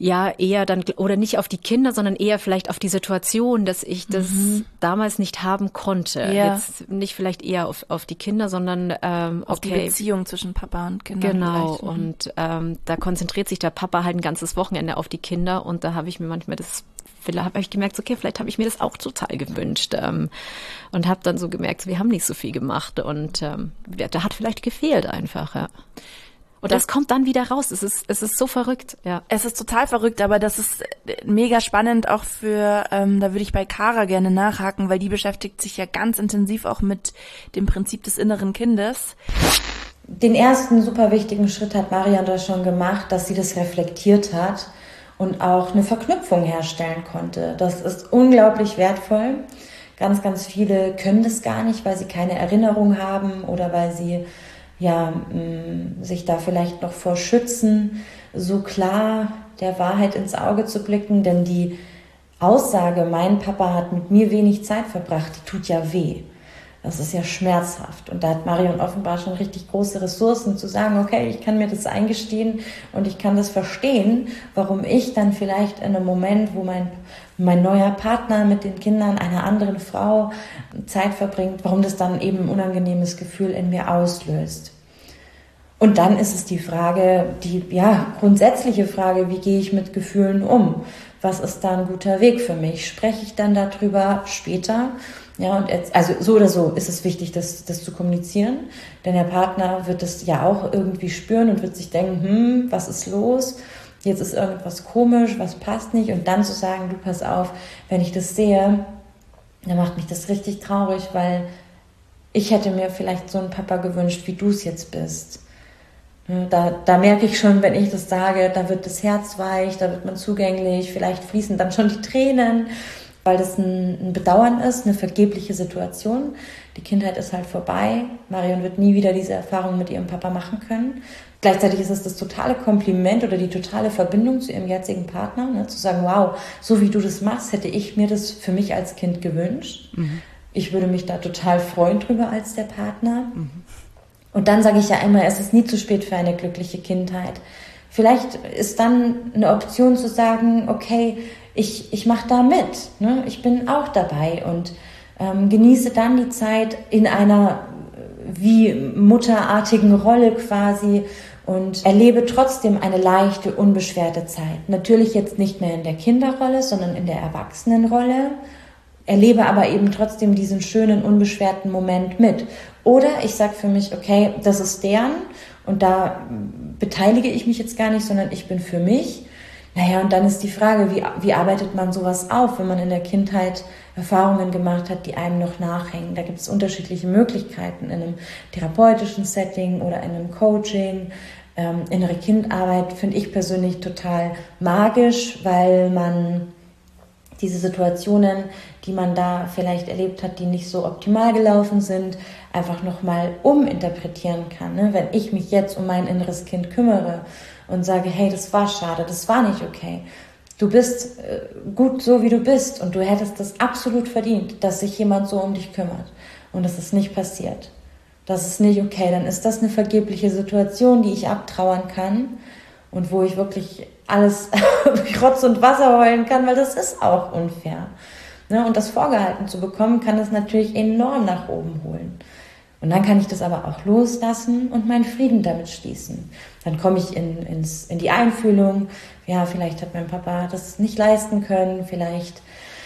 ja, eher dann, oder nicht auf die Kinder, sondern eher vielleicht auf die Situation, dass ich das mhm. damals nicht haben konnte. Ja. Jetzt nicht vielleicht eher auf, auf die Kinder, sondern ähm, auf okay. die Beziehung zwischen Papa und Kindern. Genau, mhm. und ähm, da konzentriert sich der Papa halt ein ganzes Wochenende auf die Kinder und da habe ich mir manchmal das, vielleicht habe ich gemerkt, okay, vielleicht habe ich mir das auch total gewünscht ähm, und habe dann so gemerkt, wir haben nicht so viel gemacht und ähm, da hat vielleicht gefehlt einfach, ja. Und das, das kommt dann wieder raus. Es ist, es ist so verrückt, ja. Es ist total verrückt, aber das ist mega spannend auch für, ähm, da würde ich bei Kara gerne nachhaken, weil die beschäftigt sich ja ganz intensiv auch mit dem Prinzip des inneren Kindes. Den ersten super wichtigen Schritt hat Marion da schon gemacht, dass sie das reflektiert hat und auch eine Verknüpfung herstellen konnte. Das ist unglaublich wertvoll. Ganz, ganz viele können das gar nicht, weil sie keine Erinnerung haben oder weil sie ja, mh, sich da vielleicht noch vor schützen, so klar der Wahrheit ins Auge zu blicken, denn die Aussage, mein Papa hat mit mir wenig Zeit verbracht, die tut ja weh. Das ist ja schmerzhaft. Und da hat Marion offenbar schon richtig große Ressourcen zu sagen, okay, ich kann mir das eingestehen und ich kann das verstehen, warum ich dann vielleicht in einem Moment, wo mein, mein neuer Partner mit den Kindern einer anderen Frau Zeit verbringt, warum das dann eben ein unangenehmes Gefühl in mir auslöst. Und dann ist es die Frage, die ja grundsätzliche Frage, wie gehe ich mit Gefühlen um? Was ist da ein guter Weg für mich? Spreche ich dann darüber später? Ja, und jetzt, also so oder so ist es wichtig, das, das zu kommunizieren, denn der Partner wird das ja auch irgendwie spüren und wird sich denken, hm, was ist los? Jetzt ist irgendwas komisch, was passt nicht, und dann zu sagen, du pass auf, wenn ich das sehe, dann macht mich das richtig traurig, weil ich hätte mir vielleicht so einen Papa gewünscht, wie du es jetzt bist. Da, da merke ich schon, wenn ich das sage, da wird das Herz weich, da wird man zugänglich, vielleicht fließen dann schon die Tränen, weil das ein, ein Bedauern ist, eine vergebliche Situation. Die Kindheit ist halt vorbei. Marion wird nie wieder diese Erfahrung mit ihrem Papa machen können. Gleichzeitig ist es das totale Kompliment oder die totale Verbindung zu ihrem jetzigen Partner, ne, zu sagen, wow, so wie du das machst, hätte ich mir das für mich als Kind gewünscht. Mhm. Ich würde mich da total freuen drüber als der Partner. Mhm. Und dann sage ich ja immer, es ist nie zu spät für eine glückliche Kindheit. Vielleicht ist dann eine Option zu sagen, okay, ich, ich mache da mit, ne? Ich bin auch dabei und ähm, genieße dann die Zeit in einer wie mutterartigen Rolle quasi und erlebe trotzdem eine leichte, unbeschwerte Zeit. Natürlich jetzt nicht mehr in der Kinderrolle, sondern in der Erwachsenenrolle, erlebe aber eben trotzdem diesen schönen, unbeschwerten Moment mit. Oder ich sage für mich, okay, das ist deren und da beteilige ich mich jetzt gar nicht, sondern ich bin für mich. Naja, und dann ist die Frage, wie, wie arbeitet man sowas auf, wenn man in der Kindheit Erfahrungen gemacht hat, die einem noch nachhängen. Da gibt es unterschiedliche Möglichkeiten in einem therapeutischen Setting oder in einem Coaching. Ähm, innere Kindarbeit finde ich persönlich total magisch, weil man diese Situationen, die man da vielleicht erlebt hat, die nicht so optimal gelaufen sind, einfach nochmal uminterpretieren kann. Ne? Wenn ich mich jetzt um mein inneres Kind kümmere und sage, hey, das war schade, das war nicht okay. Du bist äh, gut so, wie du bist und du hättest das absolut verdient, dass sich jemand so um dich kümmert. Und das ist nicht passiert. Das ist nicht okay. Dann ist das eine vergebliche Situation, die ich abtrauern kann und wo ich wirklich alles Rotz und Wasser heulen kann, weil das ist auch unfair. Ne? Und das vorgehalten zu bekommen, kann das natürlich enorm nach oben holen. Und dann kann ich das aber auch loslassen und meinen Frieden damit schließen. Dann komme ich in, ins, in die Einfühlung. Ja, vielleicht hat mein Papa das nicht leisten können. Vielleicht,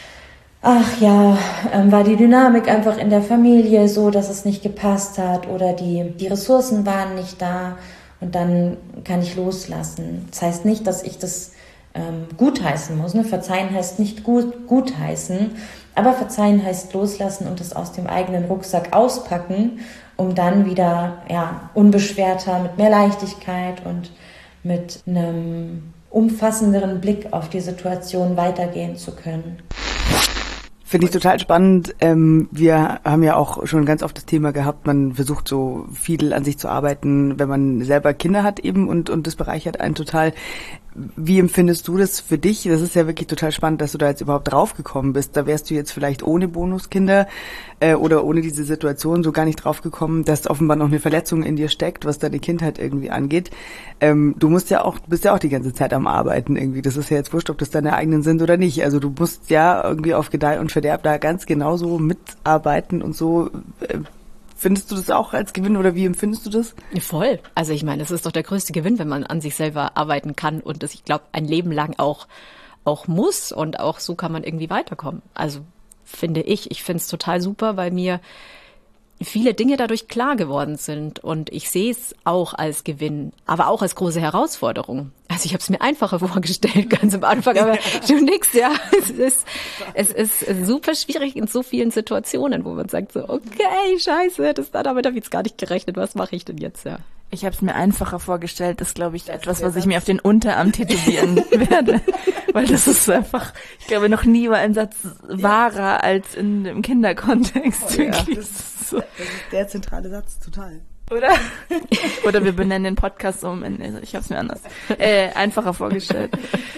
ach ja, ähm, war die Dynamik einfach in der Familie so, dass es nicht gepasst hat. Oder die, die Ressourcen waren nicht da. Und dann kann ich loslassen. Das heißt nicht, dass ich das ähm, gutheißen muss. Ne? Verzeihen heißt nicht gut, gutheißen. Aber verzeihen heißt loslassen und es aus dem eigenen Rucksack auspacken, um dann wieder ja, unbeschwerter, mit mehr Leichtigkeit und mit einem umfassenderen Blick auf die Situation weitergehen zu können. Finde ich total spannend. Ähm, wir haben ja auch schon ganz oft das Thema gehabt, man versucht so viel an sich zu arbeiten, wenn man selber Kinder hat eben und, und das bereichert einen total. wie empfindest du das für dich? Das ist ja wirklich total spannend, dass du da jetzt überhaupt draufgekommen bist. Da wärst du jetzt vielleicht ohne Bonuskinder äh, oder ohne diese Situation so gar nicht draufgekommen, dass offenbar noch eine Verletzung in dir steckt, was deine Kindheit irgendwie angeht. Ähm, du musst ja auch, bist ja auch die ganze Zeit am Arbeiten irgendwie. Das ist ja jetzt wurscht, ob das deine eigenen sind oder nicht. Also du musst ja irgendwie auf Gedeih und Verderb da ganz genauso mitarbeiten und so. Äh, Findest du das auch als Gewinn oder wie empfindest du das? Voll. Also ich meine, es ist doch der größte Gewinn, wenn man an sich selber arbeiten kann und das, ich glaube, ein Leben lang auch, auch muss und auch so kann man irgendwie weiterkommen. Also finde ich, ich finde es total super, weil mir viele Dinge dadurch klar geworden sind und ich sehe es auch als Gewinn, aber auch als große Herausforderung. Also ich habe es mir einfacher vorgestellt ganz am Anfang, aber du nix, ja. Es ist, es ist super schwierig in so vielen Situationen, wo man sagt so, okay, scheiße, das, damit habe ich jetzt gar nicht gerechnet, was mache ich denn jetzt, ja. Ich habe es mir einfacher vorgestellt, das ist, glaube ich, etwas, was ich mir auf den Unterarm tätowieren werde. Weil das ist einfach, ich glaube, noch nie war ein Satz wahrer als in dem Kinderkontext. Oh, ja. das, ist so. Das ist der zentrale Satz, total. Oder? Oder wir benennen den Podcast um. In, ich habe es mir anders äh, einfacher vorgestellt.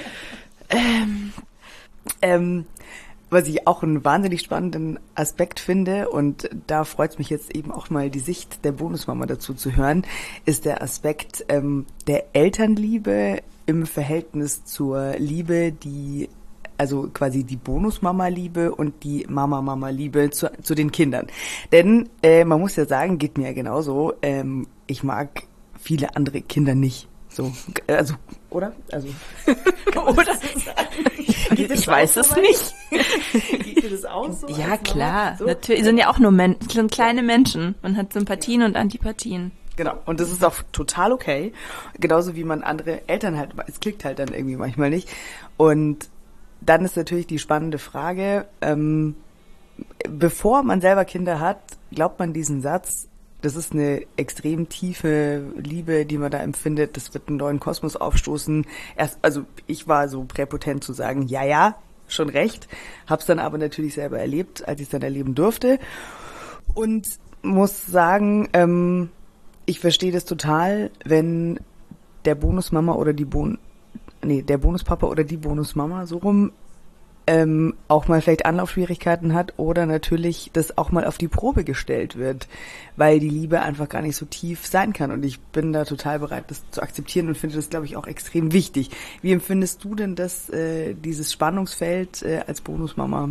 ähm, ähm, was ich auch einen wahnsinnig spannenden Aspekt finde, und da freut es mich jetzt eben auch mal die Sicht der Bonusmama dazu zu hören, ist der Aspekt ähm, der Elternliebe im Verhältnis zur Liebe, die, also quasi die Bonusmama-Liebe und die Mama-Mama-Liebe zu, zu den Kindern. Denn äh, man muss ja sagen, geht mir ja genauso, ähm, ich mag viele andere Kinder nicht. So, also, oder? Also, oder? Ich, ich weiß es nicht. Geht dir das auch so? Ja, klar. So? Natürlich, sind ja auch nur Men- sind kleine Menschen. Man hat Sympathien und Antipathien. Genau. Und das ist auch total okay. Genauso wie man andere Eltern halt, es klickt halt dann irgendwie manchmal nicht. Und dann ist natürlich die spannende Frage, ähm, bevor man selber Kinder hat, glaubt man diesen Satz, das ist eine extrem tiefe Liebe, die man da empfindet. Das wird einen neuen Kosmos aufstoßen. Erst, also ich war so präpotent zu sagen, ja, ja, schon recht. Hab's dann aber natürlich selber erlebt, als ich es dann erleben durfte. Und muss sagen, ähm, ich verstehe das total, wenn der Bonusmama oder die Bon, nee, der Bonuspapa oder die Bonusmama so rum Ähm, auch mal vielleicht Anlaufschwierigkeiten hat oder natürlich das auch mal auf die Probe gestellt wird, weil die Liebe einfach gar nicht so tief sein kann. Und ich bin da total bereit, das zu akzeptieren und finde das, glaube ich, auch extrem wichtig. Wie empfindest du denn das, äh, dieses Spannungsfeld äh, als Bonusmama?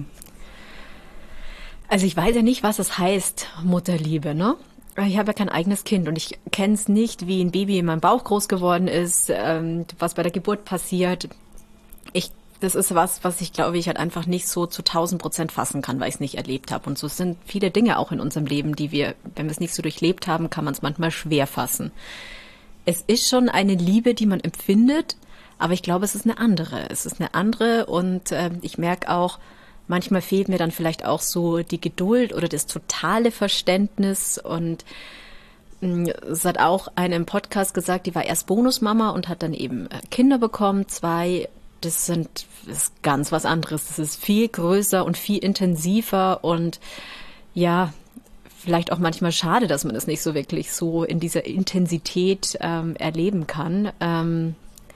Also ich weiß ja nicht, was es heißt, Mutterliebe, ne? Ich habe ja kein eigenes Kind und ich kenne es nicht, wie ein Baby in meinem Bauch groß geworden ist, ähm, was bei der Geburt passiert. Ich Das ist was, was ich, glaube ich, halt einfach nicht so zu tausend Prozent fassen kann, weil ich es nicht erlebt habe. Und so sind viele Dinge auch in unserem Leben, die wir, wenn wir es nicht so durchlebt haben, kann man es manchmal schwer fassen. Es ist schon eine Liebe, die man empfindet, aber ich glaube, es ist eine andere. Es ist eine andere und äh, ich merke auch, manchmal fehlt mir dann vielleicht auch so die Geduld oder das totale Verständnis. Und mh, es hat auch eine im Podcast gesagt, die war erst Bonusmama und hat dann eben äh, Kinder bekommen, zwei. Das sind das ist ganz was anderes. Das ist viel größer und viel intensiver und ja, vielleicht auch manchmal schade, dass man das nicht so wirklich so in dieser Intensität ähm, erleben kann. Ähm,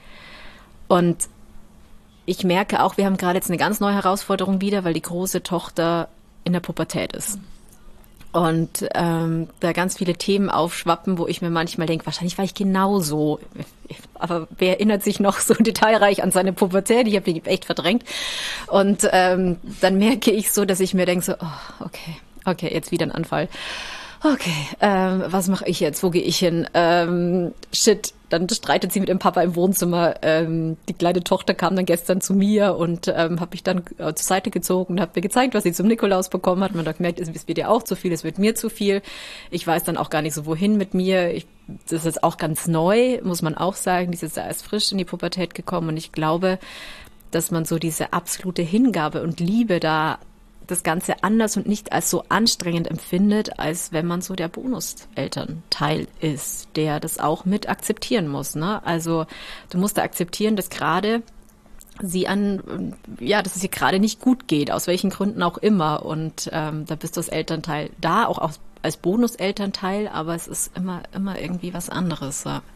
und ich merke auch, wir haben gerade jetzt eine ganz neue Herausforderung wieder, weil die große Tochter in der Pubertät ist. Und ähm, da ganz viele Themen aufschwappen, wo ich mir manchmal denke, wahrscheinlich war ich genauso. Aber wer erinnert sich noch so detailreich an seine Pubertät? Ich habe die echt verdrängt. Und ähm, dann merke ich so, dass ich mir denke so, oh, okay, okay, jetzt wieder ein Anfall. Okay, ähm, was mache ich jetzt? Wo gehe ich hin? Ähm, shit, dann streitet sie mit dem Papa im Wohnzimmer. Ähm, die kleine Tochter kam dann gestern zu mir und ähm, habe mich dann äh, zur Seite gezogen und habe mir gezeigt, was sie zum Nikolaus bekommen hat. Man hat gemerkt, es wird ihr auch zu viel, es wird mir zu viel. Ich weiß dann auch gar nicht so, wohin mit mir. Ich, das ist jetzt auch ganz neu, muss man auch sagen. Die ist jetzt erst frisch in die Pubertät gekommen und ich glaube, dass man so diese absolute Hingabe und Liebe da das Ganze anders und nicht als so anstrengend empfindet, als wenn man so der Bonuselternteil ist, der das auch mit akzeptieren muss, ne? Also du musst da akzeptieren, dass gerade sie an, ja, dass es ihr gerade nicht gut geht, aus welchen Gründen auch immer. Und ähm, da bist du als Elternteil da, auch als, als Bonuselternteil, aber es ist immer, immer irgendwie was anderes. Ja.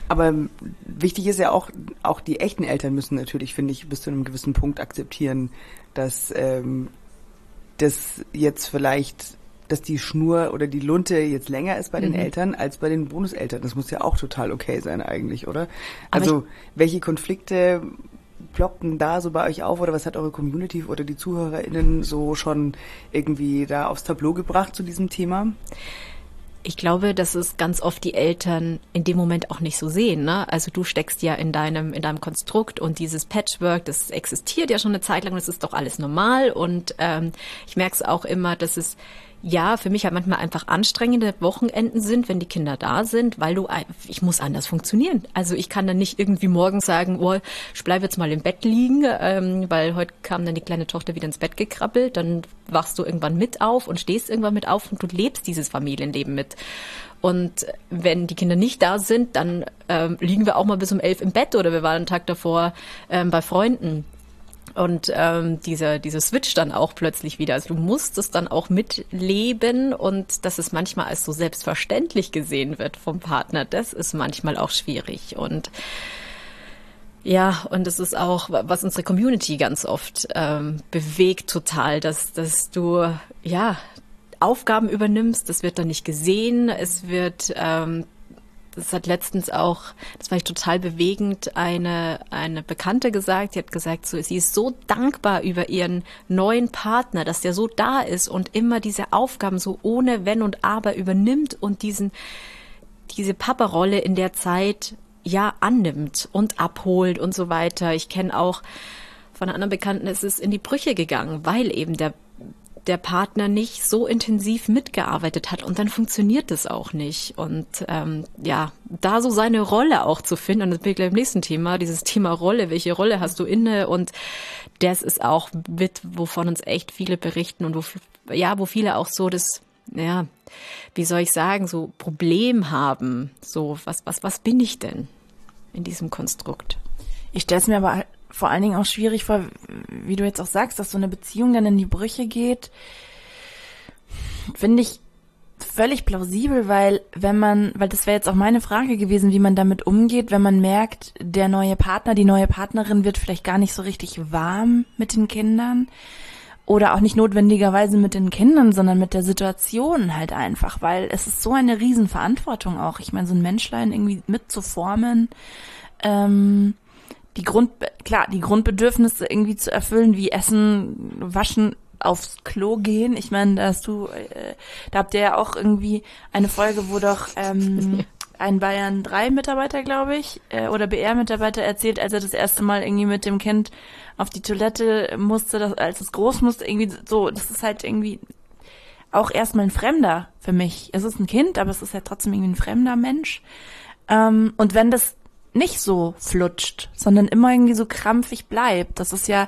Aber wichtig ist ja auch, auch die echten Eltern müssen natürlich, finde ich, bis zu einem gewissen Punkt akzeptieren, dass ähm, das jetzt vielleicht, dass die Schnur oder die Lunte jetzt länger ist bei den mhm. Eltern als bei den Bonuseltern. Das muss ja auch total okay sein eigentlich, oder? Also welche Konflikte ploppen da so bei euch auf oder was hat eure Community oder die ZuhörerInnen so schon irgendwie da aufs Tableau gebracht zu diesem Thema? Ich glaube, dass es ganz oft die Eltern in dem Moment auch nicht so sehen, ne? Also du steckst ja in deinem, in deinem Konstrukt und dieses Patchwork, das existiert ja schon eine Zeit lang, das ist doch alles normal und ähm, ich merke es auch immer, dass es ja, für mich halt manchmal einfach anstrengende Wochenenden sind, wenn die Kinder da sind, weil du, ich muss anders funktionieren. Also ich kann dann nicht irgendwie morgens sagen, oh, ich bleibe jetzt mal im Bett liegen, ähm, weil heute kam dann die kleine Tochter wieder ins Bett gekrabbelt, dann wachst du irgendwann mit auf und stehst irgendwann mit auf und du lebst dieses Familienleben mit. Und wenn die Kinder nicht da sind, dann ähm, liegen wir auch mal bis um elf im Bett oder wir waren einen Tag davor ähm, bei Freunden. Und ähm, dieser dieser Switch dann auch plötzlich wieder. Also du musst es dann auch mitleben und dass es manchmal als so selbstverständlich gesehen wird vom Partner, das ist manchmal auch schwierig. Und ja, und es ist auch, was unsere Community ganz oft ähm, bewegt total, dass dass du ja Aufgaben übernimmst, das wird dann nicht gesehen, es wird ähm, das hat letztens auch, das fand ich total bewegend, eine eine Bekannte gesagt, sie hat gesagt, so, sie ist so dankbar über ihren neuen Partner, dass der so da ist und immer diese Aufgaben so ohne Wenn und Aber übernimmt und diesen diese Papa-Rolle in der Zeit ja annimmt und abholt und so weiter. Ich kenne auch von einer anderen Bekannten, es ist in die Brüche gegangen, weil eben der der Partner nicht so intensiv mitgearbeitet hat und dann funktioniert das auch nicht. Und ähm, ja, da so seine Rolle auch zu finden, und das bin ich gleich im nächsten Thema, dieses Thema Rolle, welche Rolle hast du inne? Und das ist auch mit, wovon uns echt viele berichten und wo, ja, wo viele auch so das, ja, wie soll ich sagen, so Problem haben. So, was, was, was bin ich denn in diesem Konstrukt? Ich stelle es mir aber vor allen Dingen auch schwierig vor, wie du jetzt auch sagst, dass so eine Beziehung dann in die Brüche geht, finde ich völlig plausibel, weil wenn man, weil das wäre jetzt auch meine Frage gewesen, wie man damit umgeht, wenn man merkt, der neue Partner, die neue Partnerin wird vielleicht gar nicht so richtig warm mit den Kindern oder auch nicht notwendigerweise mit den Kindern, sondern mit der Situation halt einfach, weil es ist so eine Riesenverantwortung auch. Ich meine, so ein Menschlein irgendwie mitzuformen, ähm, die Grund, klar, die Grundbedürfnisse irgendwie zu erfüllen, wie Essen, Waschen, aufs Klo gehen. Ich meine, da hast du, äh, da habt ihr ja auch irgendwie eine Folge, wo doch ähm, ein Bayern drei Mitarbeiter, glaube ich, äh, oder B R-Mitarbeiter erzählt, als er das erste Mal irgendwie mit dem Kind auf die Toilette musste, dass, als es groß musste, irgendwie so, das ist halt irgendwie auch erstmal ein Fremder für mich. Es ist ein Kind, aber es ist ja trotzdem irgendwie ein fremder Mensch. Ähm, und wenn das nicht so flutscht, sondern immer irgendwie so krampfig bleibt. Das ist ja,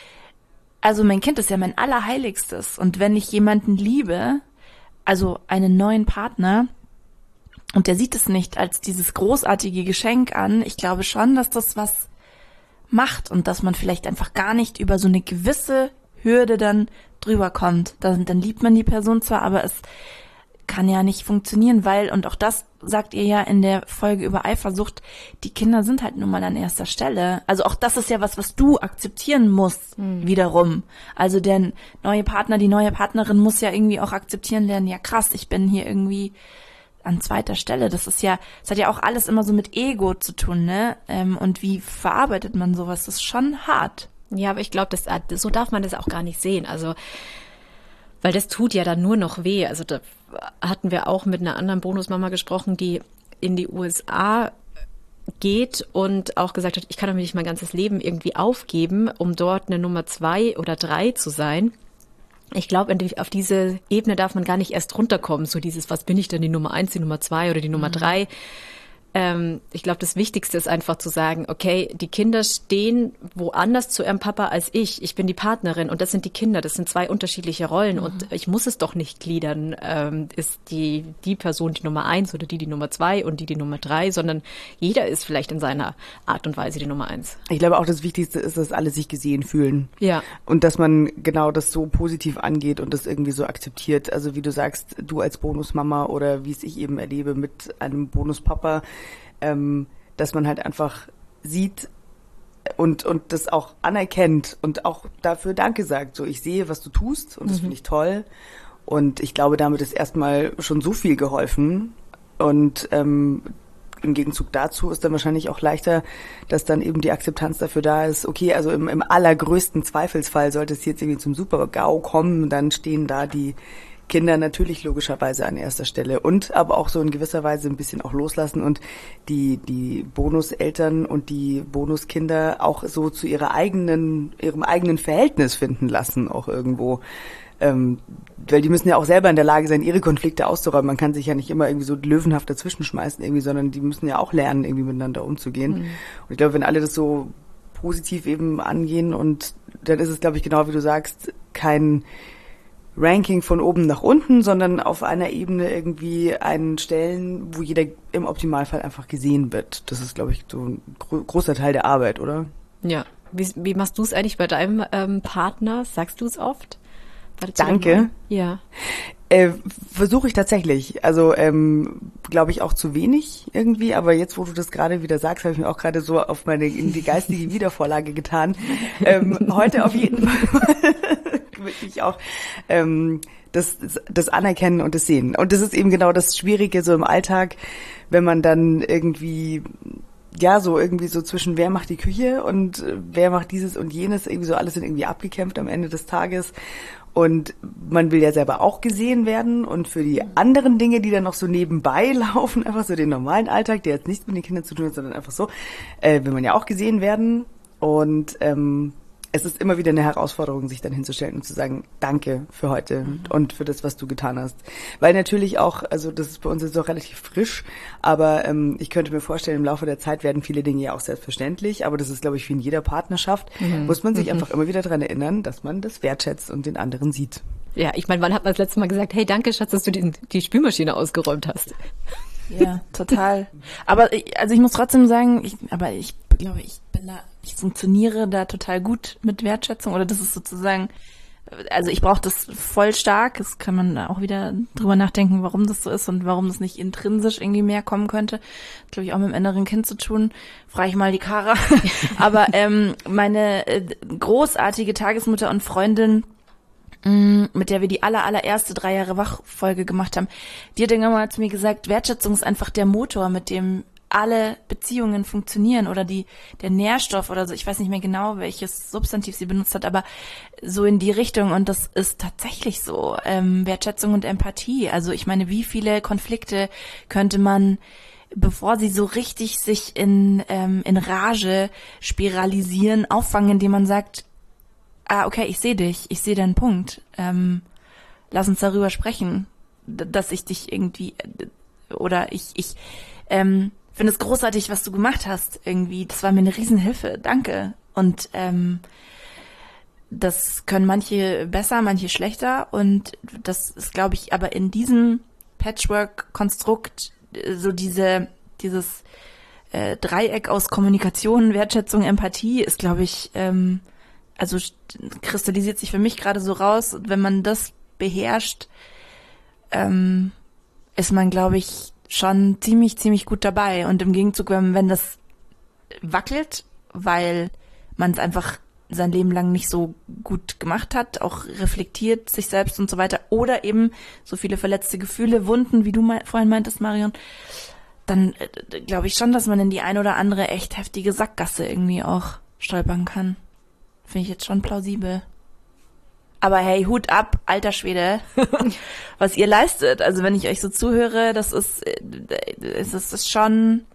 also mein Kind ist ja mein Allerheiligstes. Und wenn ich jemanden liebe, also einen neuen Partner, und der sieht es nicht als dieses großartige Geschenk an, ich glaube schon, dass das was macht und dass man vielleicht einfach gar nicht über so eine gewisse Hürde dann drüber kommt. Dann, dann liebt man die Person zwar, aber es kann ja nicht funktionieren, weil, und auch das sagt ihr ja in der Folge über Eifersucht, die Kinder sind halt nun mal an erster Stelle. Also auch das ist ja was, was du akzeptieren musst, mhm. wiederum. Also der neue Partner, die neue Partnerin muss ja irgendwie auch akzeptieren lernen, ja krass, ich bin hier irgendwie an zweiter Stelle. Das ist ja, das hat ja auch alles immer so mit Ego zu tun, ne? Ähm, und wie verarbeitet man sowas? Das ist schon hart. Ja, aber ich glaube, das, so darf man das auch gar nicht sehen. Also, weil das tut ja dann nur noch weh. Also da hatten wir auch mit einer anderen Bonusmama gesprochen, die in die U S A geht und auch gesagt hat, ich kann doch nicht mein ganzes Leben irgendwie aufgeben, um dort eine Nummer zwei oder drei zu sein. Ich glaube, auf diese Ebene darf man gar nicht erst runterkommen. So dieses, was bin ich denn, die Nummer eins, die Nummer zwei oder die Nummer drei? Mhm. Ähm, ich glaube, das Wichtigste ist einfach zu sagen, okay, die Kinder stehen woanders zu ihrem Papa als ich. Ich bin die Partnerin und das sind die Kinder. Das sind zwei unterschiedliche Rollen mhm. und ich muss es doch nicht gliedern. Ähm, ist die die Person die Nummer eins oder die die Nummer zwei und die die Nummer drei, sondern jeder ist vielleicht in seiner Art und Weise die Nummer eins. Ich glaube auch, das Wichtigste ist, dass alle sich gesehen fühlen. Ja. Und dass man genau das so positiv angeht und das irgendwie so akzeptiert. Also wie du sagst, du als Bonusmama oder wie es ich eben erlebe mit einem Bonuspapa, Ähm, dass man halt einfach sieht und und das auch anerkennt und auch dafür Danke sagt. So, ich sehe, was du tust und das mhm. finde ich toll. Und ich glaube, damit ist erstmal schon so viel geholfen. Und ähm, im Gegenzug dazu ist dann wahrscheinlich auch leichter, dass dann eben die Akzeptanz dafür da ist, okay, also im, im allergrößten Zweifelsfall sollte es jetzt irgendwie zum Super-GAU kommen, dann stehen da die Kinder natürlich logischerweise an erster Stelle und aber auch so in gewisser Weise ein bisschen auch loslassen und die die Bonuseltern und die Bonuskinder auch so zu ihrer eigenen ihrem eigenen Verhältnis finden lassen auch irgendwo. Ähm, weil die müssen ja auch selber in der Lage sein, ihre Konflikte auszuräumen. Man kann sich ja nicht immer irgendwie so löwenhaft dazwischen schmeißen irgendwie, sondern die müssen ja auch lernen, irgendwie miteinander umzugehen. Mhm. Und ich glaube, wenn alle das so positiv eben angehen und dann ist es, glaube ich, genau wie du sagst, kein Ranking von oben nach unten, sondern auf einer Ebene irgendwie einen Stellen, wo jeder im Optimalfall einfach gesehen wird. Das ist, glaube ich, so ein gro- großer Teil der Arbeit, oder? Ja. Wie, wie machst du es eigentlich bei deinem ähm, Partner? Sagst du es oft? Danke. Ja. Äh, versuche ich tatsächlich. Also ähm, glaube ich auch zu wenig irgendwie, aber jetzt, wo du das gerade wieder sagst, habe ich mir auch gerade so auf meine in die geistige Wiedervorlage getan. Ähm, heute auf jeden Fall wirklich auch ähm, das, das Anerkennen und das Sehen. Und das ist eben genau das Schwierige so im Alltag, wenn man dann irgendwie ja, so irgendwie so zwischen wer macht die Küche und äh, wer macht dieses und jenes, irgendwie so alles sind irgendwie abgekämpft am Ende des Tages. Und man will ja selber auch gesehen werden und für die anderen Dinge, die dann noch so nebenbei laufen, einfach so den normalen Alltag, der jetzt nichts mit den Kindern zu tun hat, sondern einfach so, äh, will man ja auch gesehen werden. Und ähm, es ist immer wieder eine Herausforderung, sich dann hinzustellen und zu sagen, danke für heute mhm. und für das, was du getan hast. Weil natürlich auch, also das ist bei uns jetzt auch relativ frisch, aber ähm, ich könnte mir vorstellen, im Laufe der Zeit werden viele Dinge ja auch selbstverständlich, aber das ist, glaube ich, wie in jeder Partnerschaft, mhm. muss man sich mhm. einfach immer wieder daran erinnern, dass man das wertschätzt und den anderen sieht. Ja, ich meine, wann hat man das letzte Mal gesagt, hey, danke, Schatz, dass du die, die Spülmaschine ausgeräumt hast? Ja, total. Aber ich, also ich muss trotzdem sagen, ich, aber ich glaube, ich bin da, ich funktioniere da total gut mit Wertschätzung oder das ist sozusagen, also ich brauche das voll stark, das kann man auch wieder drüber nachdenken, warum das so ist und warum das nicht intrinsisch irgendwie mehr kommen könnte. Das glaube ich auch mit dem inneren Kind zu tun, frage ich mal die Kara. Aber ähm, meine äh, großartige Tagesmutter und Freundin, mit der wir die aller, allererste drei Jahre Wach-Folge gemacht haben, die hat irgendwann mal zu mir gesagt, Wertschätzung ist einfach der Motor, mit dem alle Beziehungen funktionieren oder die der Nährstoff oder so, ich weiß nicht mehr genau, welches Substantiv sie benutzt hat, aber so in die Richtung und das ist tatsächlich so, ähm, Wertschätzung und Empathie. Also ich meine, wie viele Konflikte könnte man, bevor sie so richtig sich in, ähm, in Rage spiralisieren, auffangen, indem man sagt, ah, okay, ich sehe dich, ich sehe deinen Punkt. Ähm, lass uns darüber sprechen, dass ich dich irgendwie oder ich ich ähm, finde es großartig, was du gemacht hast. Irgendwie, das war mir eine Riesenhilfe. Danke. Und ähm, das können manche besser, manche schlechter. Und das ist, glaube ich, aber in diesem Patchwork-Konstrukt so diese dieses äh, Dreieck aus Kommunikation, Wertschätzung, Empathie ist, glaube ich, ähm, also kristallisiert sich für mich gerade so raus, wenn man das beherrscht, ähm, ist man, glaube ich, schon ziemlich, ziemlich gut dabei. Und im Gegenzug, wenn, wenn das wackelt, weil man es einfach sein Leben lang nicht so gut gemacht hat, auch reflektiert sich selbst und so weiter, oder eben so viele verletzte Gefühle, Wunden, wie du me- vorhin meintest, Marion, dann äh, glaube ich schon, dass man in die ein oder andere echt heftige Sackgasse irgendwie auch stolpern kann. Finde ich jetzt schon plausibel. Aber hey, Hut ab, alter Schwede, was ihr leistet. Also wenn ich euch so zuhöre, das ist, es ist schon,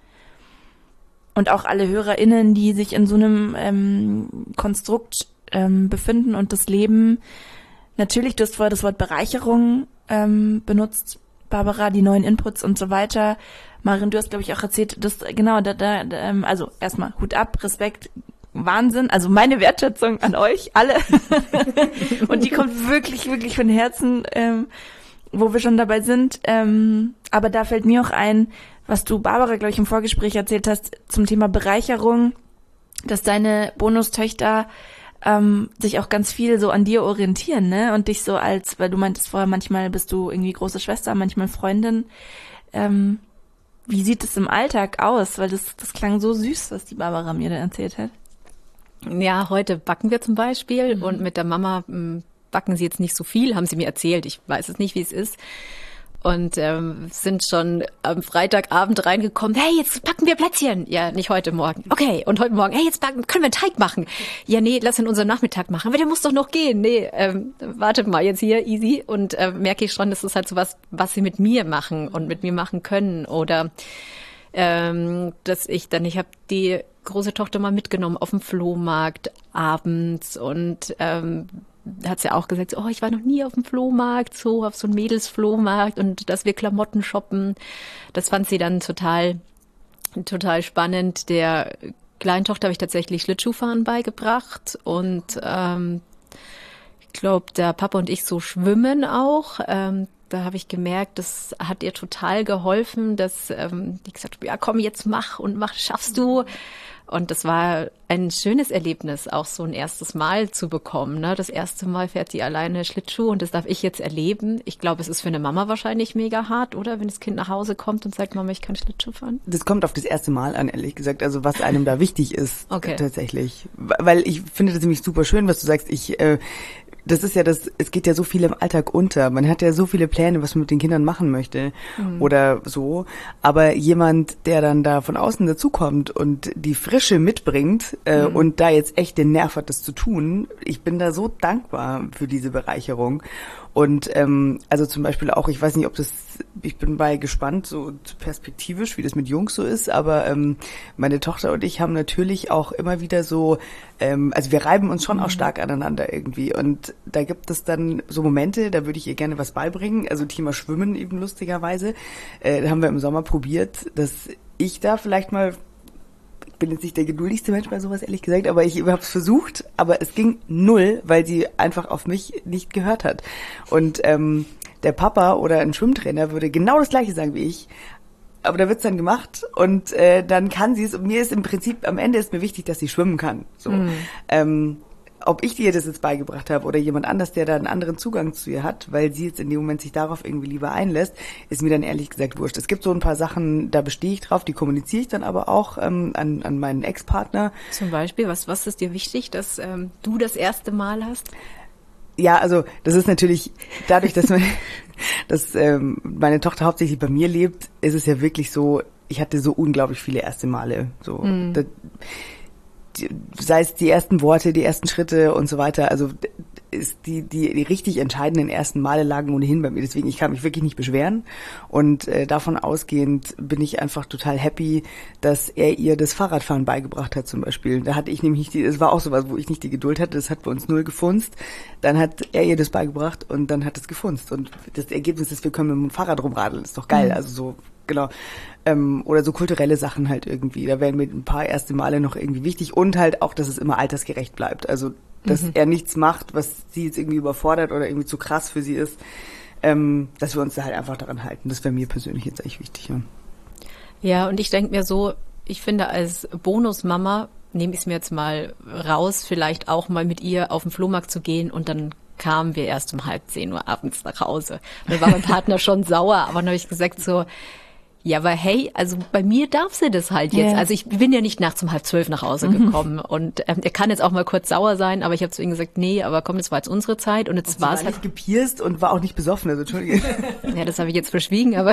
und auch alle HörerInnen, die sich in so einem ähm, Konstrukt ähm, befinden und das Leben, natürlich, du hast vorher das Wort Bereicherung ähm, benutzt, Barbara, die neuen Inputs und so weiter. Marin, du hast, glaube ich, auch erzählt, dass, genau, da, da, da, also erstmal Hut ab, Respekt, Wahnsinn, also meine Wertschätzung an euch alle und die kommt wirklich, wirklich von Herzen, ähm, wo wir schon dabei sind, ähm, aber da fällt mir auch ein, was du, Barbara, glaube ich, im Vorgespräch erzählt hast zum Thema Bereicherung, dass deine Bonustöchter ähm, sich auch ganz viel so an dir orientieren, ne, und dich so als, weil du meintest vorher, manchmal bist du irgendwie große Schwester, manchmal Freundin, ähm, wie sieht es im Alltag aus? Weil das, das klang so süß, was die Barbara mir da erzählt hat. Ja, heute backen wir zum Beispiel mhm. und mit der Mama m, backen sie jetzt nicht so viel, haben sie mir erzählt. Ich weiß es nicht, wie es ist. Und ähm, sind schon am Freitagabend reingekommen, hey, jetzt backen wir Plätzchen. Ja, nicht heute Morgen. Okay, und heute Morgen, hey, jetzt backen, können wir einen Teig machen? Ja, nee, lass ihn unseren Nachmittag machen. Aber der muss doch noch gehen. Nee, ähm, wartet mal jetzt hier, easy. Und äh, merke ich schon, das ist halt so was, was sie mit mir machen und mit mir machen können. Oder ähm, dass ich dann, ich habe die große Tochter mal mitgenommen auf dem Flohmarkt abends und ähm, hat sie ja auch gesagt, oh, ich war noch nie auf dem Flohmarkt, so auf so einem Mädelsflohmarkt und dass wir Klamotten shoppen. Das fand sie dann total, total spannend. Der kleinen Tochter habe ich tatsächlich Schlittschuhfahren beigebracht und ähm, ich glaube, der Papa und ich so schwimmen auch. Ähm, da habe ich gemerkt, das hat ihr total geholfen, dass ähm, die gesagt hat, ja komm, jetzt mach und mach, schaffst du. Und das war ein schönes Erlebnis, auch so ein erstes Mal zu bekommen. Ne? Das erste Mal fährt die alleine Schlittschuh und das darf ich jetzt erleben. Ich glaube, es ist für eine Mama wahrscheinlich mega hart, oder? Wenn das Kind nach Hause kommt und sagt, Mama, ich kann Schlittschuh fahren. Das kommt auf das erste Mal an, ehrlich gesagt. Also was einem da wichtig ist, okay. tatsächlich. Weil ich finde das nämlich super schön, was du sagst. Ich äh, Das ist ja das, es geht ja so viel im Alltag unter. Man hat ja so viele Pläne, was man mit den Kindern machen möchte mhm. oder so. Aber jemand, der dann da von außen dazukommt und die Frische mitbringt äh, mhm. und da jetzt echt den Nerv hat, das zu tun, ich bin da so dankbar für diese Bereicherung. Und ähm, also zum Beispiel auch, ich weiß nicht, ob das, ich bin bei gespannt, so perspektivisch, wie das mit Jungs so ist, aber ähm, meine Tochter und ich haben natürlich auch immer wieder so, ähm, also wir reiben uns schon mhm. auch stark aneinander irgendwie und da gibt es dann so Momente, da würde ich ihr gerne was beibringen, also Thema Schwimmen eben lustigerweise, äh, da haben wir im Sommer probiert, dass ich da vielleicht mal, ich bin jetzt nicht der geduldigste Mensch bei sowas, ehrlich gesagt, aber ich habe es versucht, aber es ging null, weil sie einfach auf mich nicht gehört hat. Und ähm, der Papa oder ein Schwimmtrainer würde genau das Gleiche sagen wie ich, aber da wird's dann gemacht und äh, dann kann sie es. Und mir ist im Prinzip, am Ende ist mir wichtig, dass sie schwimmen kann. So. Mhm. Ähm, ob ich dir das jetzt beigebracht habe oder jemand anders, der da einen anderen Zugang zu ihr hat, weil sie jetzt in dem Moment sich darauf irgendwie lieber einlässt, ist mir dann ehrlich gesagt wurscht. Es gibt so ein paar Sachen, da bestehe ich drauf, die kommuniziere ich dann aber auch ähm, an, an meinen Ex-Partner. Zum Beispiel, was, was ist dir wichtig, dass ähm, du das erste Mal hast? Ja, also das ist natürlich dadurch, dass, meine, dass ähm, meine Tochter hauptsächlich bei mir lebt, ist es ja wirklich so, ich hatte so unglaublich viele erste Male. So, mhm. das, sei es die ersten Worte, die ersten Schritte und so weiter, also ist die, die die richtig entscheidenden ersten Male lagen ohnehin bei mir, deswegen ich kann mich wirklich nicht beschweren und äh, davon ausgehend bin ich einfach total happy, dass er ihr das Fahrradfahren beigebracht hat zum Beispiel. Da hatte ich nämlich nicht die, es war auch sowas, wo ich nicht die Geduld hatte, das hat bei uns null gefunzt, dann hat er ihr das beigebracht und dann hat es gefunzt und das Ergebnis ist, wir können mit dem Fahrrad rumradeln, ist doch geil, mhm. also so, genau. Ähm, oder so kulturelle Sachen halt irgendwie. Da wären mir ein paar erste Male noch irgendwie wichtig und halt auch, dass es immer altersgerecht bleibt. Also, dass mhm. er nichts macht, was sie jetzt irgendwie überfordert oder irgendwie zu krass für sie ist. Ähm, dass wir uns da halt einfach daran halten. Das wäre mir persönlich jetzt eigentlich wichtig. Ja, ja und ich denke mir so, ich finde als Bonusmama, nehme ich es mir jetzt mal raus, vielleicht auch mal mit ihr auf den Flohmarkt zu gehen und dann kamen wir erst um halb zehn Uhr abends nach Hause. Und dann war mein Partner schon sauer, aber dann habe ich gesagt so, ja, aber hey, also bei mir darf sie das halt jetzt. Yeah. Also ich bin ja nicht nachts um halb zwölf nach Hause gekommen mhm. und ähm, er kann jetzt auch mal kurz sauer sein, aber ich habe zu ihm gesagt, nee, aber komm, das war jetzt unsere Zeit und jetzt war es halt nicht gepierst und war auch nicht besoffen, also Entschuldige. Ja, das habe ich jetzt verschwiegen, aber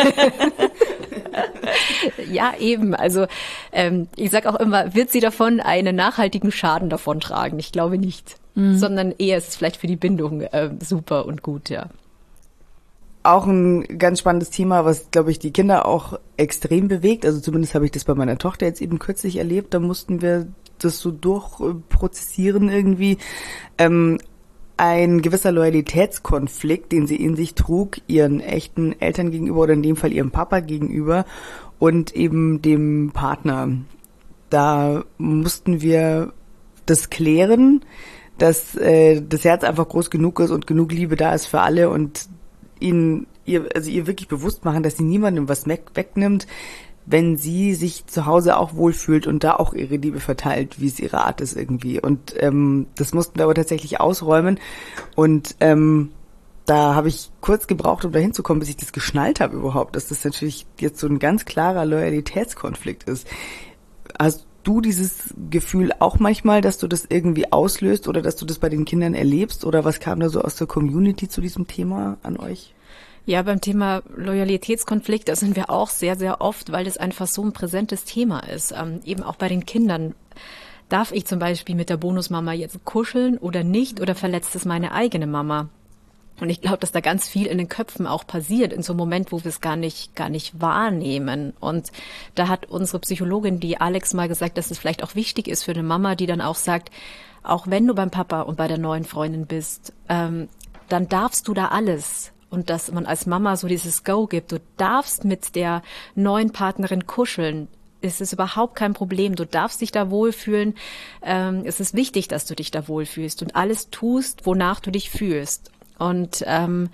ja, eben. Also ähm, ich sag auch immer, wird sie davon einen nachhaltigen Schaden davontragen? Ich glaube nicht, mhm. sondern eher ist es vielleicht für die Bindung äh, super und gut, ja. Auch ein ganz spannendes Thema, was, glaube ich, die Kinder auch extrem bewegt. Also zumindest habe ich das bei meiner Tochter jetzt eben kürzlich erlebt. Da mussten wir das so durchprozessieren irgendwie. Ähm, ein gewisser Loyalitätskonflikt, den sie in sich trug, ihren echten Eltern gegenüber oder in dem Fall ihrem Papa gegenüber und eben dem Partner. Da mussten wir das klären, dass äh, das Herz einfach groß genug ist und genug Liebe da ist für alle und ihnen, ihr, also ihr wirklich bewusst machen, dass sie niemandem was weg, wegnimmt, wenn sie sich zu Hause auch wohlfühlt und da auch ihre Liebe verteilt, wie es ihre Art ist irgendwie. Und ähm, das mussten wir aber tatsächlich ausräumen. Und ähm, da habe ich kurz gebraucht, um da hinzukommen, bis ich das geschnallt habe überhaupt, dass das natürlich jetzt so ein ganz klarer Loyalitätskonflikt ist. Hast du dieses Gefühl auch manchmal, dass du das irgendwie auslöst oder dass du das bei den Kindern erlebst? Oder was kam da so aus der Community zu diesem Thema an euch? Ja, beim Thema Loyalitätskonflikt, da sind wir auch sehr, sehr oft, weil das einfach so ein präsentes Thema ist. Ähm, eben auch bei den Kindern. Darf ich zum Beispiel mit der Bonusmama jetzt kuscheln oder nicht? Oder verletzt es meine eigene Mama? Und ich glaube, dass da ganz viel in den Köpfen auch passiert, in so einem Moment, wo wir es gar nicht, gar nicht wahrnehmen. Und da hat unsere Psychologin, die Alex, mal gesagt, dass es vielleicht auch wichtig ist für eine Mama, die dann auch sagt, auch wenn du beim Papa und bei der neuen Freundin bist, ähm, dann darfst du da alles. Und dass man als Mama so dieses Go gibt. Du darfst mit der neuen Partnerin kuscheln. Es ist überhaupt kein Problem. Du darfst dich da wohlfühlen. Ähm, es ist wichtig, dass du dich da wohlfühlst und alles tust, wonach du dich fühlst. Und ähm,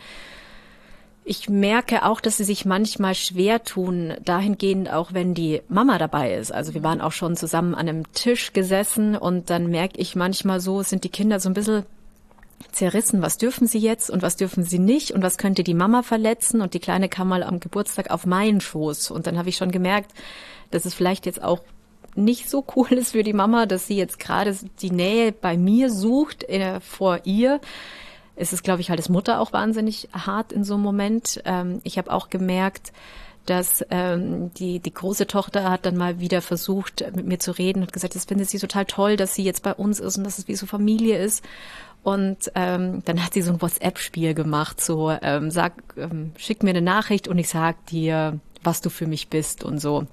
ich merke auch, dass sie sich manchmal schwer tun, dahingehend auch, wenn die Mama dabei ist. Also wir waren auch schon zusammen an einem Tisch gesessen und dann merke ich manchmal so, sind die Kinder so ein bisschen zerrissen, was dürfen sie jetzt und was dürfen sie nicht und was könnte die Mama verletzen, und die Kleine kam mal am Geburtstag auf meinen Schoß und dann habe ich schon gemerkt, dass es vielleicht jetzt auch nicht so cool ist für die Mama, dass sie jetzt gerade die Nähe bei mir sucht, äh, vor ihr. Es ist, glaube ich, halt als Mutter auch wahnsinnig hart in so einem Moment. Ähm, ich habe auch gemerkt, dass ähm, die die große Tochter hat dann mal wieder versucht, mit mir zu reden und gesagt, das findet sie total toll, dass sie jetzt bei uns ist und dass es wie so Familie ist. Und ähm, dann hat sie so ein WhatsApp-Spiel gemacht, so ähm, sag, ähm, schick mir eine Nachricht und ich sag dir, was du für mich bist und so.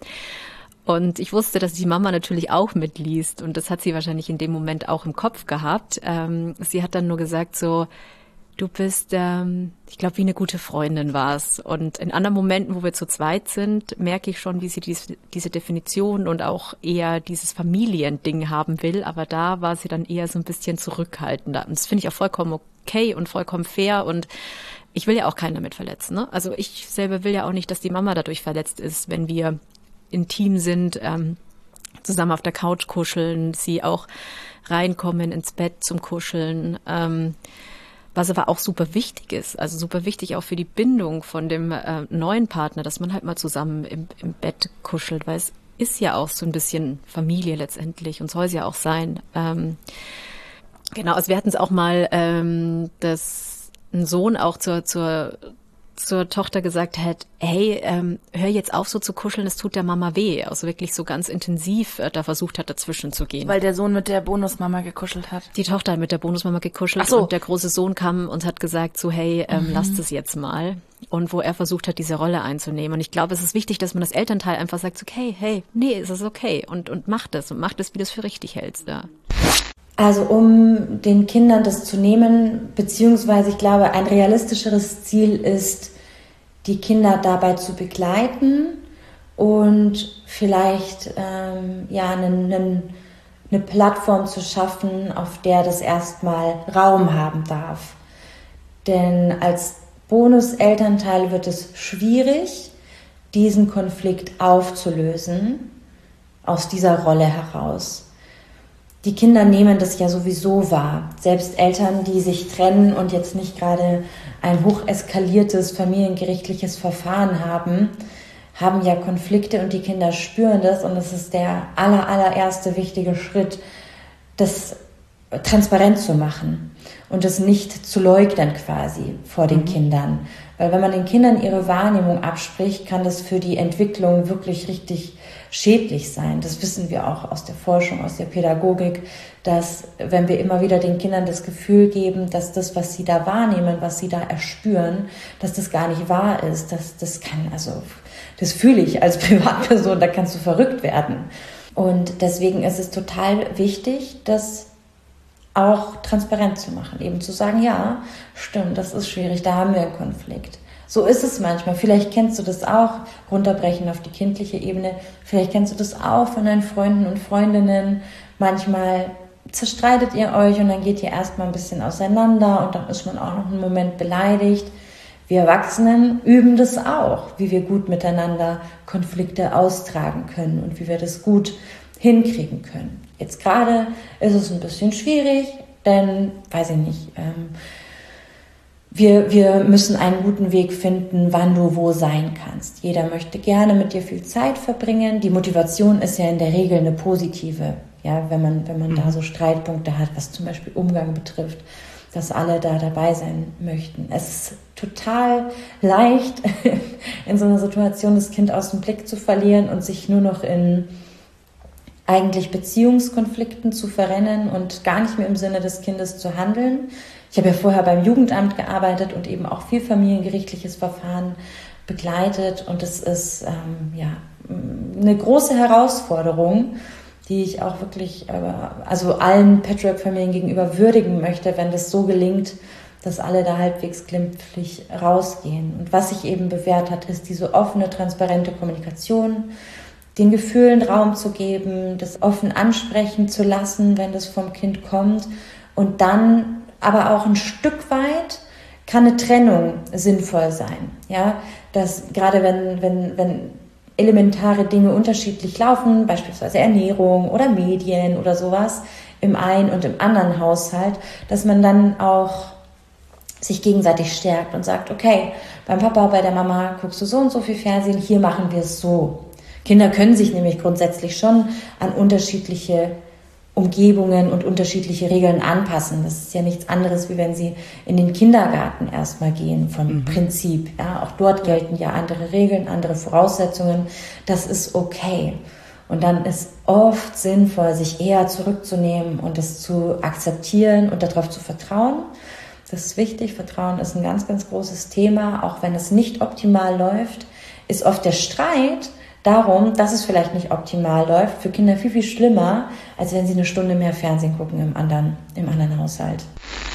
Und ich wusste, dass die Mama natürlich auch mitliest und das hat sie wahrscheinlich in dem Moment auch im Kopf gehabt. Ähm, sie hat dann nur gesagt so, du bist, ähm, ich glaube, wie eine gute Freundin war's. Und in anderen Momenten, wo wir zu zweit sind, merke ich schon, wie sie dies, diese Definition und auch eher dieses Familiending haben will. Aber da war sie dann eher so ein bisschen zurückhaltender. Und das finde ich auch vollkommen okay und vollkommen fair. Und ich will ja auch keinen damit verletzen, ne? Also ich selber will ja auch nicht, dass die Mama dadurch verletzt ist, wenn wir intim sind, ähm, zusammen auf der Couch kuscheln, sie auch reinkommen ins Bett zum Kuscheln, ähm, was aber auch super wichtig ist, also super wichtig auch für die Bindung von dem äh, neuen Partner, dass man halt mal zusammen im, im Bett kuschelt, weil es ist ja auch so ein bisschen Familie letztendlich und soll es ja auch sein. Ähm, genau, also wir hatten es auch mal, ähm, dass ein Sohn auch zur, zur zur Tochter gesagt hat, hey, ähm, hör jetzt auf so zu kuscheln, es tut der Mama weh. Also wirklich so ganz intensiv äh, da versucht hat, dazwischen zu gehen. Weil der Sohn mit der Bonusmama gekuschelt hat. Die Tochter hat mit der Bonusmama gekuschelt. Ach so. Und der große Sohn kam und hat gesagt so, hey, ähm, mhm. lasst es jetzt mal. Und wo er versucht hat, diese Rolle einzunehmen. Und ich glaube, es ist wichtig, dass man das Elternteil einfach sagt, okay, hey, nee, es ist okay. Und, und mach das und mach das, wie du es für richtig hältst. Ja. Also um den Kindern das zu nehmen, beziehungsweise ich glaube, ein realistischeres Ziel ist, die Kinder dabei zu begleiten und vielleicht ähm, ja einen, einen, eine Plattform zu schaffen, auf der das erstmal Raum haben darf. Denn als Bonuselternteil wird es schwierig, diesen Konflikt aufzulösen aus dieser Rolle heraus. Die Kinder nehmen das ja sowieso wahr. Selbst Eltern, die sich trennen und jetzt nicht gerade ein hoch eskaliertes familiengerichtliches Verfahren haben, haben ja Konflikte und die Kinder spüren das. Und das ist der aller, allererste wichtige Schritt, das transparent zu machen und das nicht zu leugnen quasi vor den mhm. Kindern. Weil wenn man den Kindern ihre Wahrnehmung abspricht, kann das für die Entwicklung wirklich richtig schädlich sein. Das wissen wir auch aus der Forschung, aus der Pädagogik, dass wenn wir immer wieder den Kindern das Gefühl geben, dass das, was sie da wahrnehmen, was sie da erspüren, dass das gar nicht wahr ist, dass das kann, also das fühle ich als Privatperson, da kannst du verrückt werden. Und deswegen ist es total wichtig, das auch transparent zu machen, eben zu sagen, ja, stimmt, das ist schwierig, da haben wir einen Konflikt. So ist es manchmal. Vielleicht kennst du das auch, runterbrechen auf die kindliche Ebene. Vielleicht kennst du das auch von deinen Freunden und Freundinnen. Manchmal zerstreitet ihr euch und dann geht ihr erstmal ein bisschen auseinander und dann ist man auch noch einen Moment beleidigt. Wir Erwachsenen üben das auch, wie wir gut miteinander Konflikte austragen können und wie wir das gut hinkriegen können. Jetzt gerade ist es ein bisschen schwierig, denn, weiß ich nicht, ähm, wir, wir müssen einen guten Weg finden, wann du wo sein kannst. Jeder möchte gerne mit dir viel Zeit verbringen. Die Motivation ist ja in der Regel eine positive, ja, wenn man, wenn man mhm. da so Streitpunkte hat, was zum Beispiel Umgang betrifft, dass alle da dabei sein möchten. Es ist total leicht, in so einer Situation das Kind aus dem Blick zu verlieren und sich nur noch in eigentlich Beziehungskonflikten zu verrennen und gar nicht mehr im Sinne des Kindes zu handeln. Ich habe ja vorher beim Jugendamt gearbeitet und eben auch viel familiengerichtliches Verfahren begleitet. Und das ist ähm, ja, eine große Herausforderung, die ich auch wirklich äh, also allen Patchwork-Familien gegenüber würdigen möchte, wenn das so gelingt, dass alle da halbwegs glimpflich rausgehen. Und was sich eben bewährt hat, ist diese offene, transparente Kommunikation, den Gefühlen Raum zu geben, das offen ansprechen zu lassen, wenn das vom Kind kommt. Und dann aber auch ein Stück weit kann eine Trennung sinnvoll sein. Ja, dass gerade wenn, wenn, wenn elementare Dinge unterschiedlich laufen, beispielsweise Ernährung oder Medien oder sowas im einen und im anderen Haushalt, dass man dann auch sich gegenseitig stärkt und sagt, okay, beim Papa, bei der Mama guckst du so und so viel Fernsehen, hier machen wir es so. Kinder können sich nämlich grundsätzlich schon an unterschiedliche Umgebungen und unterschiedliche Regeln anpassen. Das ist ja nichts anderes, wie wenn sie in den Kindergarten erstmal gehen, vom mhm. Prinzip. Ja, auch dort gelten ja andere Regeln, andere Voraussetzungen. Das ist okay. Und dann ist oft sinnvoll, sich eher zurückzunehmen und das zu akzeptieren und darauf zu vertrauen. Das ist wichtig. Vertrauen ist ein ganz, ganz großes Thema. Auch wenn es nicht optimal läuft, ist oft der Streit darum, dass es vielleicht nicht optimal läuft, für Kinder viel, viel schlimmer, als wenn sie eine Stunde mehr Fernsehen gucken im anderen, im anderen Haushalt.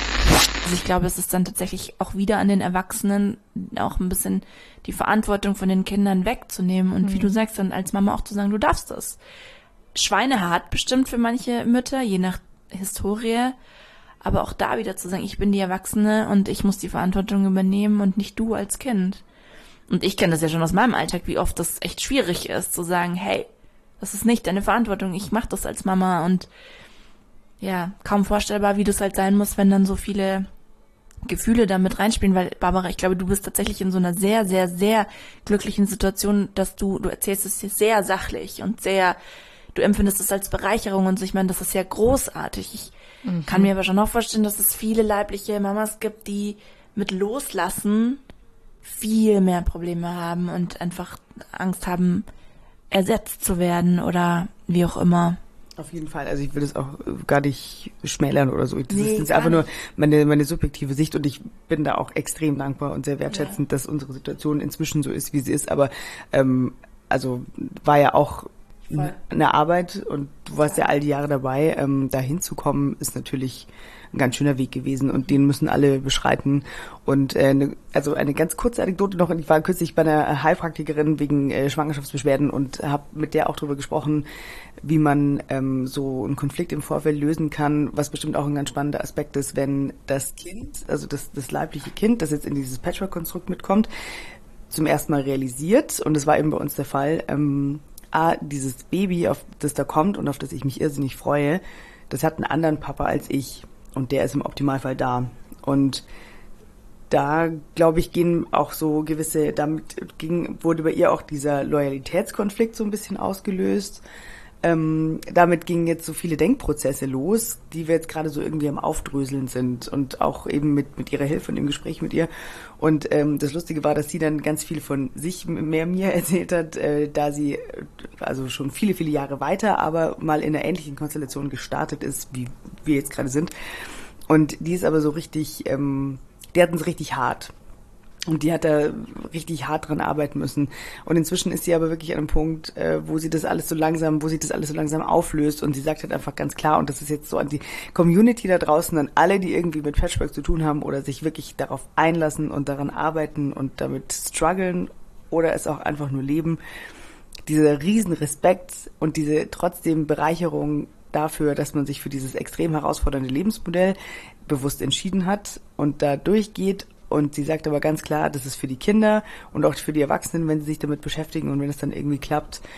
Also ich glaube, es ist dann tatsächlich auch wieder an den Erwachsenen, auch ein bisschen die Verantwortung von den Kindern wegzunehmen und mhm. wie du sagst, dann als Mama auch zu sagen, du darfst das. Schweinehart bestimmt für manche Mütter, je nach Historie, aber auch da wieder zu sagen, ich bin die Erwachsene und ich muss die Verantwortung übernehmen und nicht du als Kind. Und ich kenne das ja schon aus meinem Alltag, wie oft das echt schwierig ist, zu sagen, hey, das ist nicht deine Verantwortung, ich mache das als Mama. Und ja, kaum vorstellbar, wie das halt sein muss, wenn dann so viele Gefühle da mit reinspielen. Weil, Barbara, ich glaube, du bist tatsächlich in so einer sehr, sehr, sehr glücklichen Situation, dass du, du erzählst es hier sehr sachlich und sehr, du empfindest es als Bereicherung. Und ich meine, das ist ja großartig. Ich mhm. kann mir aber schon auch vorstellen, dass es viele leibliche Mamas gibt, die mit Loslassen viel mehr Probleme haben und einfach Angst haben, ersetzt zu werden oder wie auch immer. Auf jeden Fall. Also ich will das auch gar nicht schmälern oder so. Das nee, ist, das ist einfach nur meine, meine subjektive Sicht und ich bin da auch extrem dankbar und sehr wertschätzend, ja. dass unsere Situation inzwischen so ist, wie sie ist. Aber ähm, also war ja auch Voll. eine Arbeit und du warst ja all die Jahre dabei. Ähm, da hinzukommen ist natürlich ein ganz schöner Weg gewesen und den müssen alle beschreiten. Und äh, ne, also eine ganz kurze Anekdote noch, ich war kürzlich bei einer Heilpraktikerin wegen äh, Schwangerschaftsbeschwerden und habe mit der auch darüber gesprochen, wie man ähm, so einen Konflikt im Vorfeld lösen kann, was bestimmt auch ein ganz spannender Aspekt ist, wenn das Kind, also das, das leibliche Kind, das jetzt in dieses Patchwork-Konstrukt mitkommt, zum ersten Mal realisiert, und das war eben bei uns der Fall, ähm, ah, dieses Baby, auf das da kommt und auf das ich mich irrsinnig freue, das hat einen anderen Papa als ich. Und der ist im Optimalfall da. Und da, glaube ich, gehen auch so gewisse, damit ging, wurde bei ihr auch dieser Loyalitätskonflikt so ein bisschen ausgelöst. Ähm, damit gingen jetzt so viele Denkprozesse los, die wir jetzt gerade so irgendwie am Aufdröseln sind und auch eben mit mit ihrer Hilfe und im Gespräch mit ihr. Und ähm, das Lustige war, dass sie dann ganz viel von sich mehr mir erzählt hat, äh, da sie also schon viele, viele Jahre weiter, aber mal in einer ähnlichen Konstellation gestartet ist, wie wir jetzt gerade sind. Und die ist aber so richtig, ähm, die hatten es richtig hart. Und die hat da richtig hart dran arbeiten müssen. Und inzwischen ist sie aber wirklich an einem Punkt, äh, wo sie das alles so langsam, wo sie das alles so langsam auflöst. Und sie sagt halt einfach ganz klar, und das ist jetzt so an die Community da draußen, an alle, die irgendwie mit Patchwork zu tun haben oder sich wirklich darauf einlassen und daran arbeiten und damit strugglen oder es auch einfach nur leben. Dieser riesen Respekt und diese trotzdem Bereicherung dafür, dass man sich für dieses extrem herausfordernde Lebensmodell bewusst entschieden hat und da durchgeht. Und sie sagt aber ganz klar, das ist für die Kinder und auch für die Erwachsenen, wenn sie sich damit beschäftigen und wenn es dann irgendwie klappt.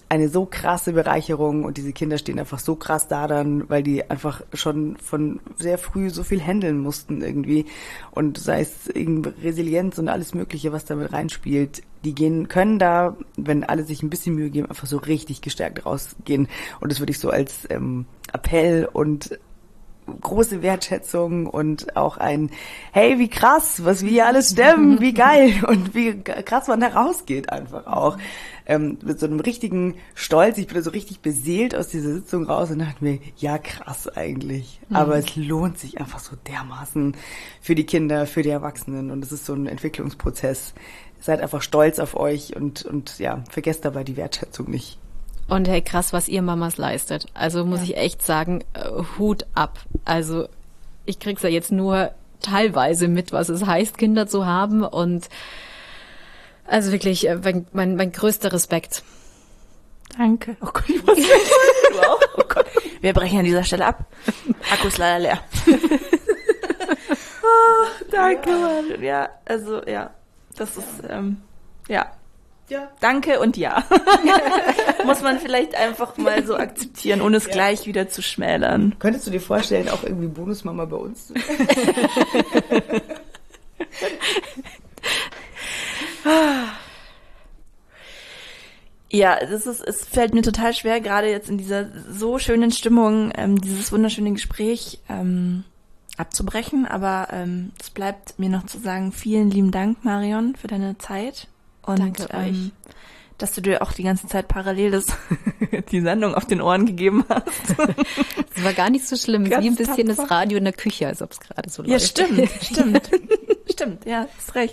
eine so krasse Bereicherung und diese Kinder stehen einfach so krass da dann, weil die einfach schon von sehr früh so viel handeln mussten irgendwie und sei es irgendwie Resilienz und alles Mögliche, was damit reinspielt, die gehen, können da, wenn alle sich ein bisschen Mühe geben, einfach so richtig gestärkt rausgehen und das würde ich so als ähm, Appell und große Wertschätzung und auch ein, hey, wie krass, was wir hier alles stemmen, wie geil und wie krass man da rausgeht einfach auch. Ähm, mit so einem richtigen Stolz, ich bin da so richtig beseelt aus dieser Sitzung raus und dachte mir, ja krass eigentlich, mhm. aber es lohnt sich einfach so dermaßen für die Kinder, für die Erwachsenen und es ist so ein Entwicklungsprozess. Seid einfach stolz auf euch und, und ja, vergesst dabei die Wertschätzung nicht. Und hey, krass, was ihr Mamas leistet. Also muss ja. ich echt sagen, äh, Hut ab. Also ich krieg's ja jetzt nur teilweise mit, was es heißt, Kinder zu haben. Und also wirklich, äh, mein, mein, mein größter Respekt. Danke. Oh Gott, ich muss du auch? Oh Gott. Wir brechen an dieser Stelle ab. Akku ist leider leer. oh, danke, Mann. Ja, also ja, das ist, ähm, ja. Ja. Danke und ja. Muss man vielleicht einfach mal so akzeptieren, ohne es ja. gleich wieder zu schmälern. Könntest du dir vorstellen, auch irgendwie Bonusmama bei uns zu Ja, das ist, es fällt mir total schwer, gerade jetzt in dieser so schönen Stimmung, ähm, dieses wunderschöne Gespräch ähm, abzubrechen. Aber ähm, es bleibt mir noch zu sagen, vielen lieben Dank, Marion, für deine Zeit. Und Danke ähm, euch. Dass du dir auch die ganze Zeit parallel das, die Sendung auf den Ohren gegeben hast. Das war gar nicht so schlimm. Ganz wie ein bisschen tapfer. Das Radio in der Küche, als ob es gerade so läuft. Ja, stimmt, stimmt. Stimmt, ja, hast recht.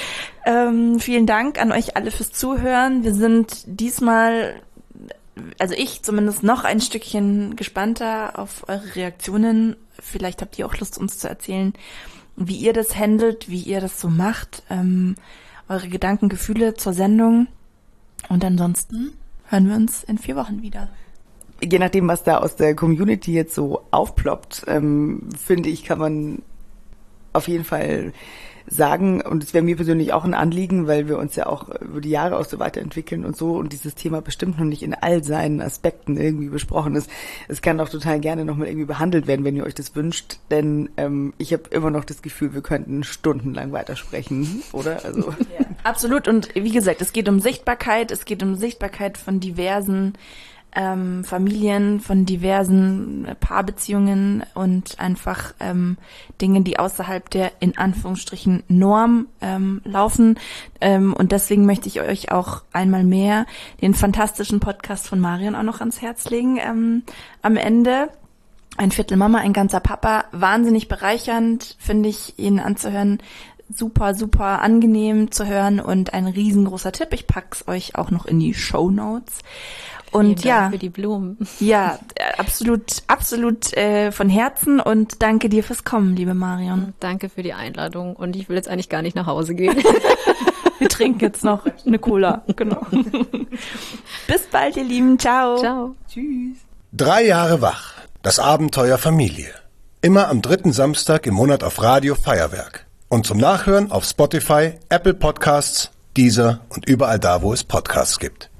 Ähm, vielen Dank an euch alle fürs Zuhören. Wir sind diesmal, also ich zumindest, noch ein Stückchen gespannter auf eure Reaktionen. Vielleicht habt ihr auch Lust, uns zu erzählen, wie ihr das handelt, wie ihr das so macht. Ähm, eure Gedanken, Gefühle zur Sendung. Und ansonsten hören wir uns in vier Wochen wieder. Je nachdem, was da aus der Community jetzt so aufploppt, ähm, finde ich, kann man auf jeden Fall sagen, und es wäre mir persönlich auch ein Anliegen, weil wir uns ja auch über die Jahre auch so weiterentwickeln und so und dieses Thema bestimmt noch nicht in all seinen Aspekten irgendwie besprochen ist. Es kann auch total gerne nochmal irgendwie behandelt werden, wenn ihr euch das wünscht, denn ähm, ich habe immer noch das Gefühl, wir könnten stundenlang weitersprechen, oder? Also ja, absolut, und wie gesagt, es geht um Sichtbarkeit, es geht um Sichtbarkeit von diversen Ähm, Familien, von diversen Paarbeziehungen und einfach ähm, Dinge, die außerhalb der in Anführungsstrichen Norm ähm, laufen. Ähm, und deswegen möchte ich euch auch einmal mehr den fantastischen Podcast von Marion auch noch ans Herz legen. Ähm, am Ende ein Viertel Mama, ein ganzer Papa. Wahnsinnig bereichernd, finde ich, ihn anzuhören. Super, super angenehm zu hören und ein riesengroßer Tipp. Ich pack's euch auch noch in die Shownotes. Und Vielen ja, Dank für die Blumen. Ja, absolut, absolut äh, von Herzen und danke dir fürs Kommen, liebe Marion. Danke für die Einladung und ich will jetzt eigentlich gar nicht nach Hause gehen. Wir trinken jetzt noch eine Cola, genau. Bis bald, ihr Lieben, ciao. Ciao. Tschüss. Drei Jahre wach, das Abenteuer Familie. Immer am dritten Samstag im Monat auf Radio Feuerwerk. Und zum Nachhören auf Spotify, Apple Podcasts, Deezer und überall da, wo es Podcasts gibt.